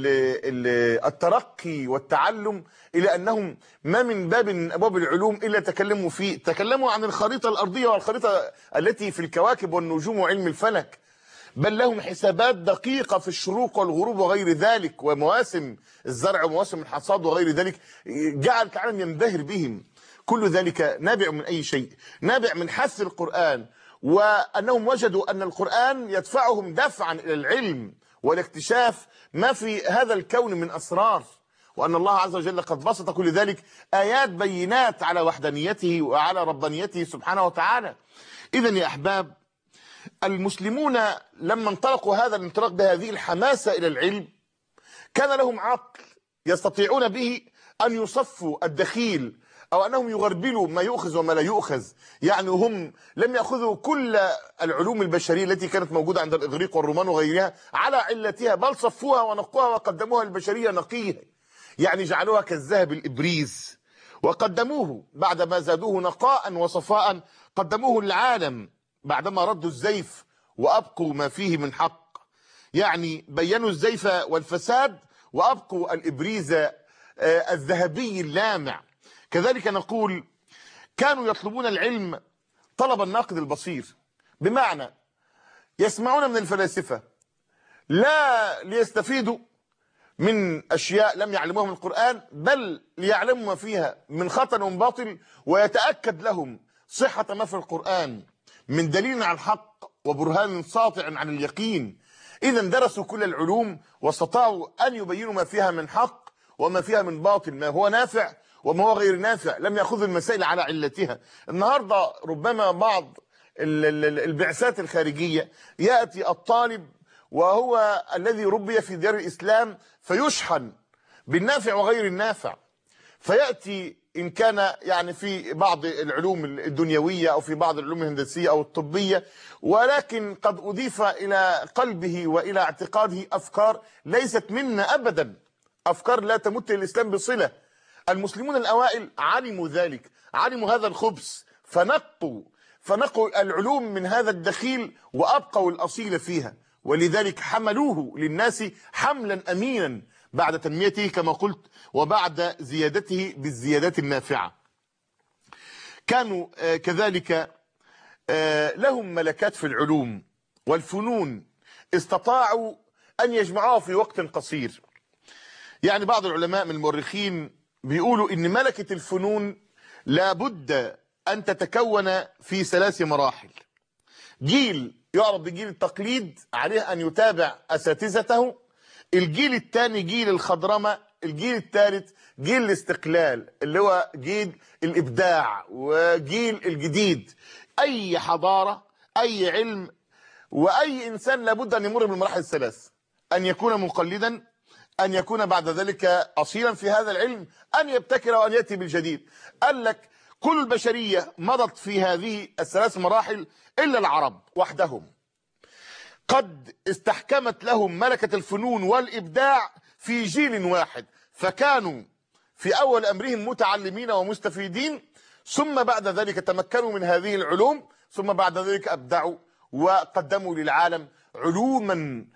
الترقي والتعلم إلى أنهم ما من باب من أبواب العلوم إلا تكلموا فيه. تكلموا عن الخريطة الأرضية والخريطة التي في الكواكب والنجوم وعلم الفلك، بل لهم حسابات دقيقة في الشروق والغروب وغير ذلك، ومواسم الزرع ومواسم الحصاد وغير ذلك، جعل العالم ينبهر بهم. كل ذلك نابع من أي شيء؟ نابع من حث القرآن، وأنهم وجدوا أن القرآن يدفعهم دفعا إلى العلم والاكتشاف ما في هذا الكون من أسرار، وأن الله عز وجل قد بسط كل ذلك آيات بينات على وحدانيته وعلى ربانيته سبحانه وتعالى. إذن يا أحباب، المسلمون لما انطلقوا هذا الانطلاق بهذه الحماسة إلى العلم كان لهم عقل يستطيعون به أن يصفوا الدخيل، أو أنهم يغربلوا ما يؤخذ وما لا يؤخذ. يعني هم لم يأخذوا كل العلوم البشرية التي كانت موجودة عند الإغريق والرومان وغيرها على علتها، بل صفوها ونقوها وقدموها للبشرية نقية. يعني جعلوها كالذهب الإبريز وقدموه بعدما زادوه نقاء وصفاء، قدموه للعالم بعدما ردوا الزيف وأبقوا ما فيه من حق. يعني بينوا الزيف والفساد وأبقوا الإبريز الذهبي اللامع. كذلك نقول كانوا يطلبون العلم طلب الناقد البصير، بمعنى يسمعون من الفلاسفة لا ليستفيدوا من أشياء لم يعلموها من القرآن، بل ليعلموا ما فيها من خطأ وباطل، ويتأكد لهم صحة ما في القرآن من دليل على الحق وبرهان ساطع عن اليقين. إذا درسوا كل العلوم واستطاعوا أن يبينوا ما فيها من حق وما فيها من باطل، ما هو نافع وما هو غير نافع، لم يأخذوا المسائل على علتها. النهاردة ربما بعض البعثات الخارجية يأتي الطالب وهو الذي ربي في ديار الإسلام فيشحن بالنافع وغير النافع. فيأتي إن كان يعني في بعض العلوم الدنيوية أو في بعض العلوم الهندسية أو الطبية، ولكن قد أضيف إلى قلبه وإلى اعتقاده أفكار ليست منا أبدا، أفكار لا تمت الإسلام بصلة. المسلمون الأوائل علموا ذلك، علموا هذا الخبث، فنقوا العلوم من هذا الدخيل وأبقوا الأصيل فيها، ولذلك حملوه للناس حملا أمينا بعد تنميته كما قلت وبعد زيادته بالزيادات النافعة. كانوا كذلك لهم ملكات في العلوم والفنون استطاعوا أن يجمعوها في وقت قصير. يعني بعض العلماء من المؤرخين بيقولوا إن ملكة الفنون لابد أن تتكون في 3 مراحل. جيل يعرف بجيل التقليد، عليه أن يتابع أساتذته. الجيل الثاني جيل الخضرمة. الجيل الثالث جيل الاستقلال اللي هو جيل الإبداع وجيل الجديد. أي حضارة، أي علم، وأي إنسان لابد أن يمر بالمراحل الثلاث: أن يكون مقلدا، أن يكون بعد ذلك أصيلا في هذا العلم، أن يبتكر وأن يأتي بالجديد. قال لك كل البشرية مضت في هذه ال3 مراحل إلا العرب وحدهم، قد استحكمت لهم ملكة الفنون والإبداع في جيل واحد، فكانوا في أول أمرهم متعلمين ومستفيدين، ثم بعد ذلك تمكنوا من هذه العلوم، ثم بعد ذلك أبدعوا وقدموا للعالم علوما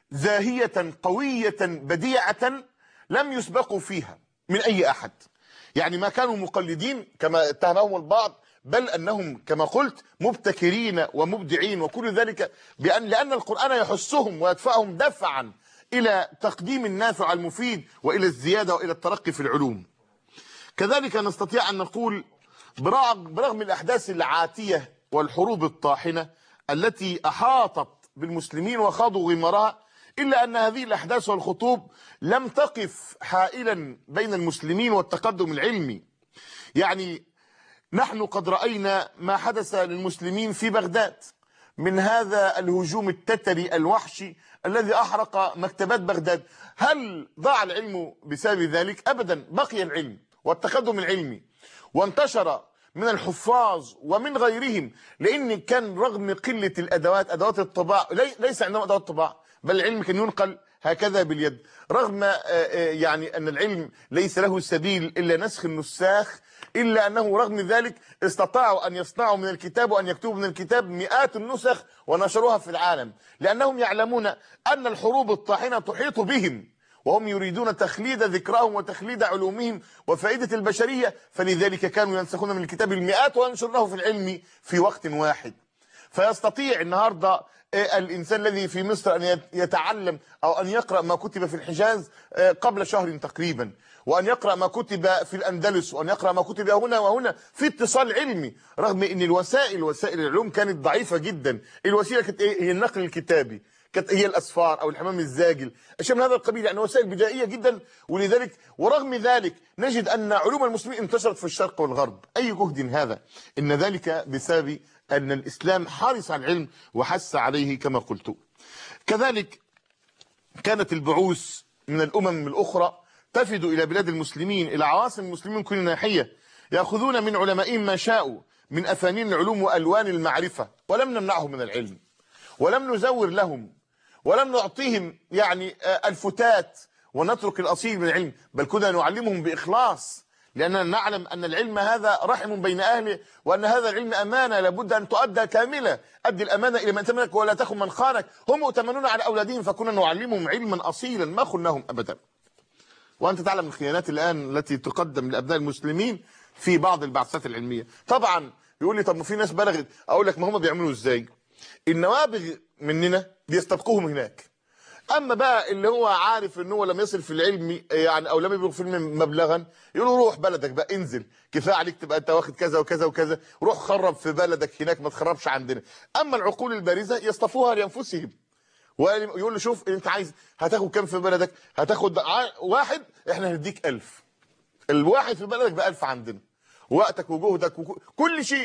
زاهية قوية بديعة لم يسبقوا فيها من أي أحد. يعني ما كانوا مقلدين كما اتهمهم البعض، بل أنهم كما قلت مبتكرين ومبدعين، وكل ذلك لأن القرآن يحثهم ويدفعهم دفعا إلى تقديم النافع المفيد وإلى الزيادة وإلى الترقي في العلوم. كذلك نستطيع أن نقول برغم الأحداث العاتية والحروب الطاحنة التي أحاطت بالمسلمين وخاضوا غمارها، إلا أن هذه الأحداث والخطوب لم تقف حائلا بين المسلمين والتقدم العلمي. يعني نحن قد رأينا ما حدث للمسلمين في بغداد من هذا الهجوم التتري الوحشي الذي أحرق مكتبات بغداد. هل ضاع العلم بسبب ذلك؟ أبدا، بقي العلم والتقدم العلمي وانتشر من الحفاظ ومن غيرهم، لأن كان رغم قلة الأدوات، أدوات الطباعة ليس عندهم أدوات طباعة، بل العلم كان ينقل هكذا باليد. رغم يعني أن العلم ليس له سبيل إلا نسخ النساخ، إلا أنه رغم ذلك استطاعوا أن يصنعوا من الكتاب وأن يكتبوا من الكتاب مئات النسخ ونشروها في العالم، لأنهم يعلمون أن الحروب الطاحنة تحيط بهم وهم يريدون تخليد ذكرهم وتخليد علومهم وفائدة البشرية، فلذلك كانوا ينسخون من الكتاب المئات وينشرونه في العلم في وقت واحد. فيستطيع النهاردة الإنسان الذي في مصر أن يتعلم أو أن يقرأ ما كتب في الحجاز قبل شهر تقريبا، وأن يقرأ ما كتب في الأندلس، وأن يقرأ ما كتب هنا وهنا في اتصال علمي، رغم أن وسائل العلوم كانت ضعيفة جدا. الوسيلة كانت هي النقل الكتابي، كانت هي الأسفار أو الحمام الزاجل، أشياء من هذا القبيل، يعني وسائل بدائية جدا. ولذلك ورغم ذلك نجد أن علوم المسلمين انتشرت في الشرق والغرب. أي جهد هذا؟ إن ذلك بسبب أن الإسلام حرص على العلم وحث عليه كما قلت. كذلك كانت البعوث من الأمم الأخرى تفد إلى بلاد المسلمين، إلى عواصم المسلمين من كل ناحية، يأخذون من علمائهم ما شاءوا من أفانين العلوم وألوان المعرفة، ولم نمنعهم من العلم ولم نزور لهم ولم نعطيهم يعني الفتات ونترك الأصيل من العلم، بل كنا نعلمهم بإخلاص، لأننا نعلم أن العلم هذا رحم بين أهله، وأن هذا العلم أمانة لابد أن تؤدى كاملة. أدي الأمانة إلى من تملك ولا تخن من خانك. هم مؤتمنون على أولادهم، فكنا نعلمهم علما أصيلا ما خناهم أبدا. وأنت تعلم الخيانات الآن التي تقدم لأبناء المسلمين في بعض البعثات العلمية. طبعا يقول لي طب ما في ناس بلغت، أقول لك ما هم بيعملوا إزاي؟ النوابغ مننا بيستبقوهم هناك، اما بقى اللي هو عارف ان هو لم يصل في العلم يعني او لم يبلغ في العلم مبلغا، يقولوا روح بلدك بقى، انزل، كفايه عليك تبقى انت واخد كذا وكذا وكذا، روح خرب في بلدك هناك، ما تخربش عندنا. اما العقول البارزه يصطفوها لانفسهم، ويقول له شوف انت عايز هتاخد كام في بلدك؟ هتاخد 1، احنا هنديك 1000. الواحد في بلدك ب1000 عندنا، وقتك وجهدك وكل شيء.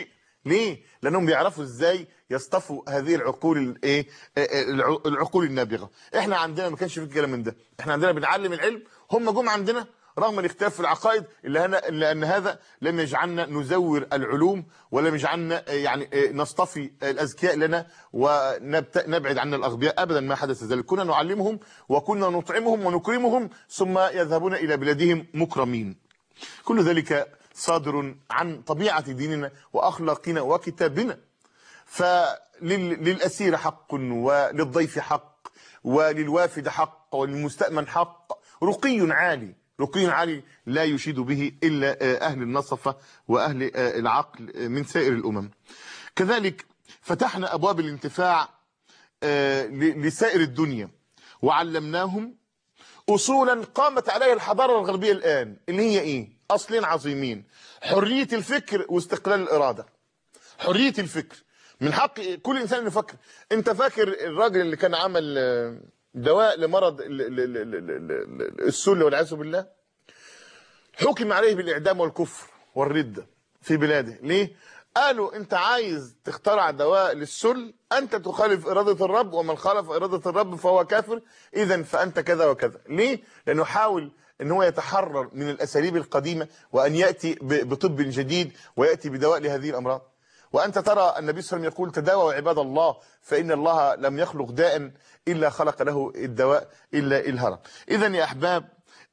ليه؟ لانهم بيعرفوا ازاي يصطفوا هذه العقول العقول النابغه. احنا عندنا ما كانش في كلام من ده، احنا عندنا بنعلم العلم، هم جم عندنا رغم الاختلاف في العقائد الا ان هذا لم يجعلنا نزور العلوم، ولم يجعلنا يعني نصطفي الاذكياء لنا ونبعد عن الاغبياء. ابدا ما حدث ذلك، كنا نعلمهم وكنا نطعمهم ونكرمهم ثم يذهبون الى بلادهم مكرمين. كل ذلك صادر عن طبيعه ديننا واخلاقنا وكتابنا. فللاسير حق وللضيف حق وللوافد حق وللمستأمن حق، رقي عالي، رقي عالي لا يشيد به إلا أهل النصفة وأهل العقل من سائر الأمم. كذلك فتحنا أبواب الانتفاع لسائر الدنيا وعلمناهم أصولا قامت عليها الحضارة الغربية الآن، اللي هي إيه؟ أصلين عظيمين: حرية الفكر واستقلال الإرادة. حرية الفكر، من حق كل إنسان يفكر. أنت فاكر الراجل اللي كان عمل دواء لمرض السل والعياذ بالله؟ حكم عليه بالإعدام والكفر والردة في بلاده. ليه؟ قالوا أنت عايز تخترع دواء للسل، أنت تخالف إرادة الرب، ومن خالف إرادة الرب فهو كافر، إذا فأنت كذا وكذا. ليه؟ لأنه حاول أن هو يتحرر من الأساليب القديمة وأن يأتي بطب جديد ويأتي بدواء لهذه الأمراض. وأنت ترى النبي صلى الله عليه وسلم يقول: تداووا عباد الله فإن الله لم يخلق داء إلا خلق له الدواء إلا الهرم. إذا يا أحباب،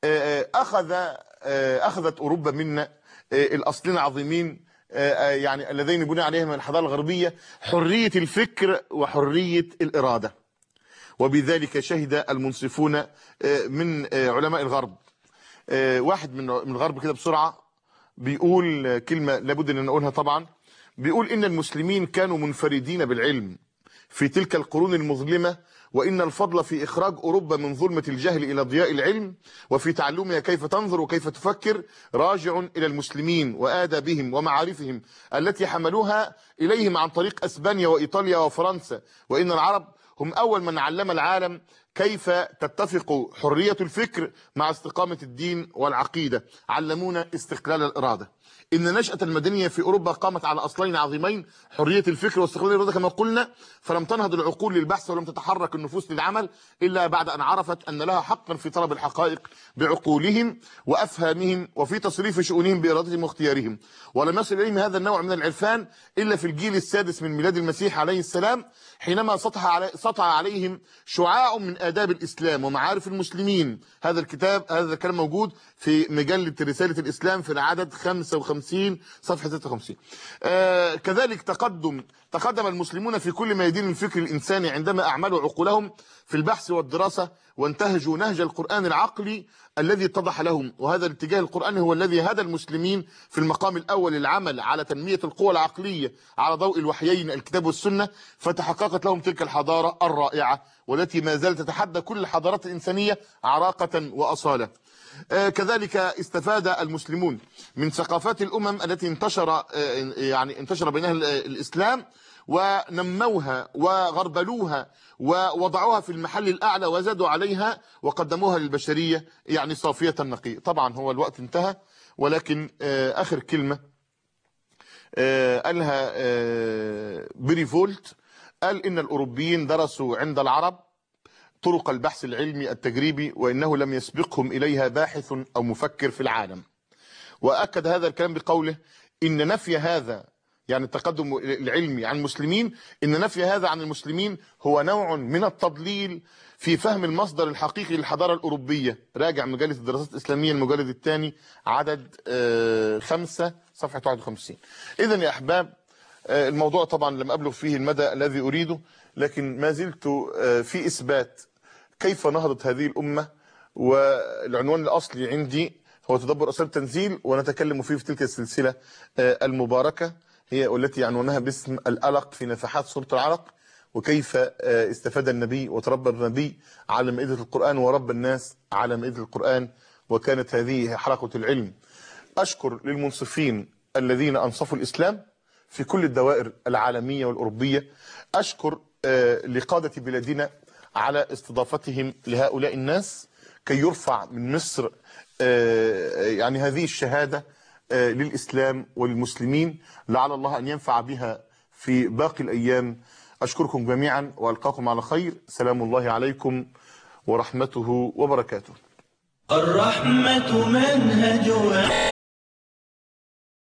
أخذت أوروبا منا الأصلين العظيمين يعني اللذين بني عليهم الحضارة الغربية: حرية الفكر وحرية الإرادة. وبذلك شهد المنصفون من علماء الغرب. واحد من الغرب كده بسرعة بيقول كلمة لابد أن نقولها طبعا، بيقول: إن المسلمين كانوا منفردين بالعلم في تلك القرون المظلمة، وإن الفضل في إخراج أوروبا من ظلمة الجهل إلى ضياء العلم وفي تعلمها كيف تنظر وكيف تفكر راجع إلى المسلمين وآدابهم ومعارفهم التي حملوها إليهم عن طريق أسبانيا وإيطاليا وفرنسا. وإن العرب هم أول من علم العالم كيف تتفق حرية الفكر مع استقامة الدين والعقيدة، علمونا استقلال الإرادة. إن نشأة المدنية في أوروبا قامت على أصلين عظيمين: حرية الفكر واستقلال الإرادة كما قلنا، فلم تنهض العقول للبحث ولم تتحرك النفوس للعمل إلا بعد أن عرفت أن لها حقا في طلب الحقائق بعقولهم وأفهامهم وفي تصريف شؤونهم بإرادتهم واختيارهم. ولم يصل إليهم هذا النوع من العرفان إلا في الجيل السادس من ميلاد المسيح عليه السلام، حينما سطع عليهم شعاع من آداب الإسلام ومعارف المسلمين. هذا الكلام موجود في مجلة رسالة الإسلام في العدد 55 صفحة 56. كذلك تقدم المسلمون في كل ما يدين الفكر الإنساني عندما أعملوا عقولهم في البحث والدراسة وانتهجوا نهج القرآن العقلي الذي اتضح لهم. وهذا الاتجاه القرآني هو الذي هدى المسلمين في المقام الأول للعمل على تنمية القوى العقلية على ضوء الوحيين الكتاب والسنة، فتحققت لهم تلك الحضارة الرائعة والتي ما زالت تتحدى كل الحضارات الإنسانية عراقة وأصالة. كذلك استفاد المسلمون من ثقافات الأمم التي انتشر بينها الإسلام، ونموها وغربلوها ووضعوها في المحل الأعلى وزادوا عليها وقدموها للبشرية يعني صافية نقية. طبعا هو الوقت انتهى، ولكن آخر كلمة قالها بريفولت، قال: إن الأوروبيين درسوا عند العرب طرق البحث العلمي التجريبي، وإنه لم يسبقهم إليها باحث أو مفكر في العالم. وأكد هذا الكلام بقوله: إن نفي هذا يعني التقدم العلمي عن المسلمين، إن نفي هذا عن المسلمين هو نوع من التضليل في فهم المصدر الحقيقي للحضارة الأوروبية. راجع مجلة الدراسات الإسلامية المجلد الثاني عدد 5 صفحة 51. إذن يا أحباب، الموضوع طبعا لم أبلغ فيه المدى الذي أريده، لكن ما زلت في إثبات كيف نهضت هذه الأمة. والعنوان الأصلي عندي هو تدبر أسباب التنزيل، ونتكلم فيه في تلك السلسلة المباركة هي والتي عنوانها باسم الألق في نفحات سورة العلق، وكيف استفاد النبي وتربى النبي على مائدة القرآن ورب الناس على مائدة القرآن، وكانت هذه حلقة العلم. أشكر للمنصفين الذين أنصفوا الإسلام في كل الدوائر العالمية والأوروبية. أشكر لقادة بلادنا على استضافتهم لهؤلاء الناس كي يرفع من مصر يعني هذه الشهادة للإسلام وللمسلمين، لعل الله أن ينفع بها في باقي الأيام. أشكركم جميعا وألقاكم على خير. سلام الله عليكم ورحمته وبركاته. الرحمة منهجها.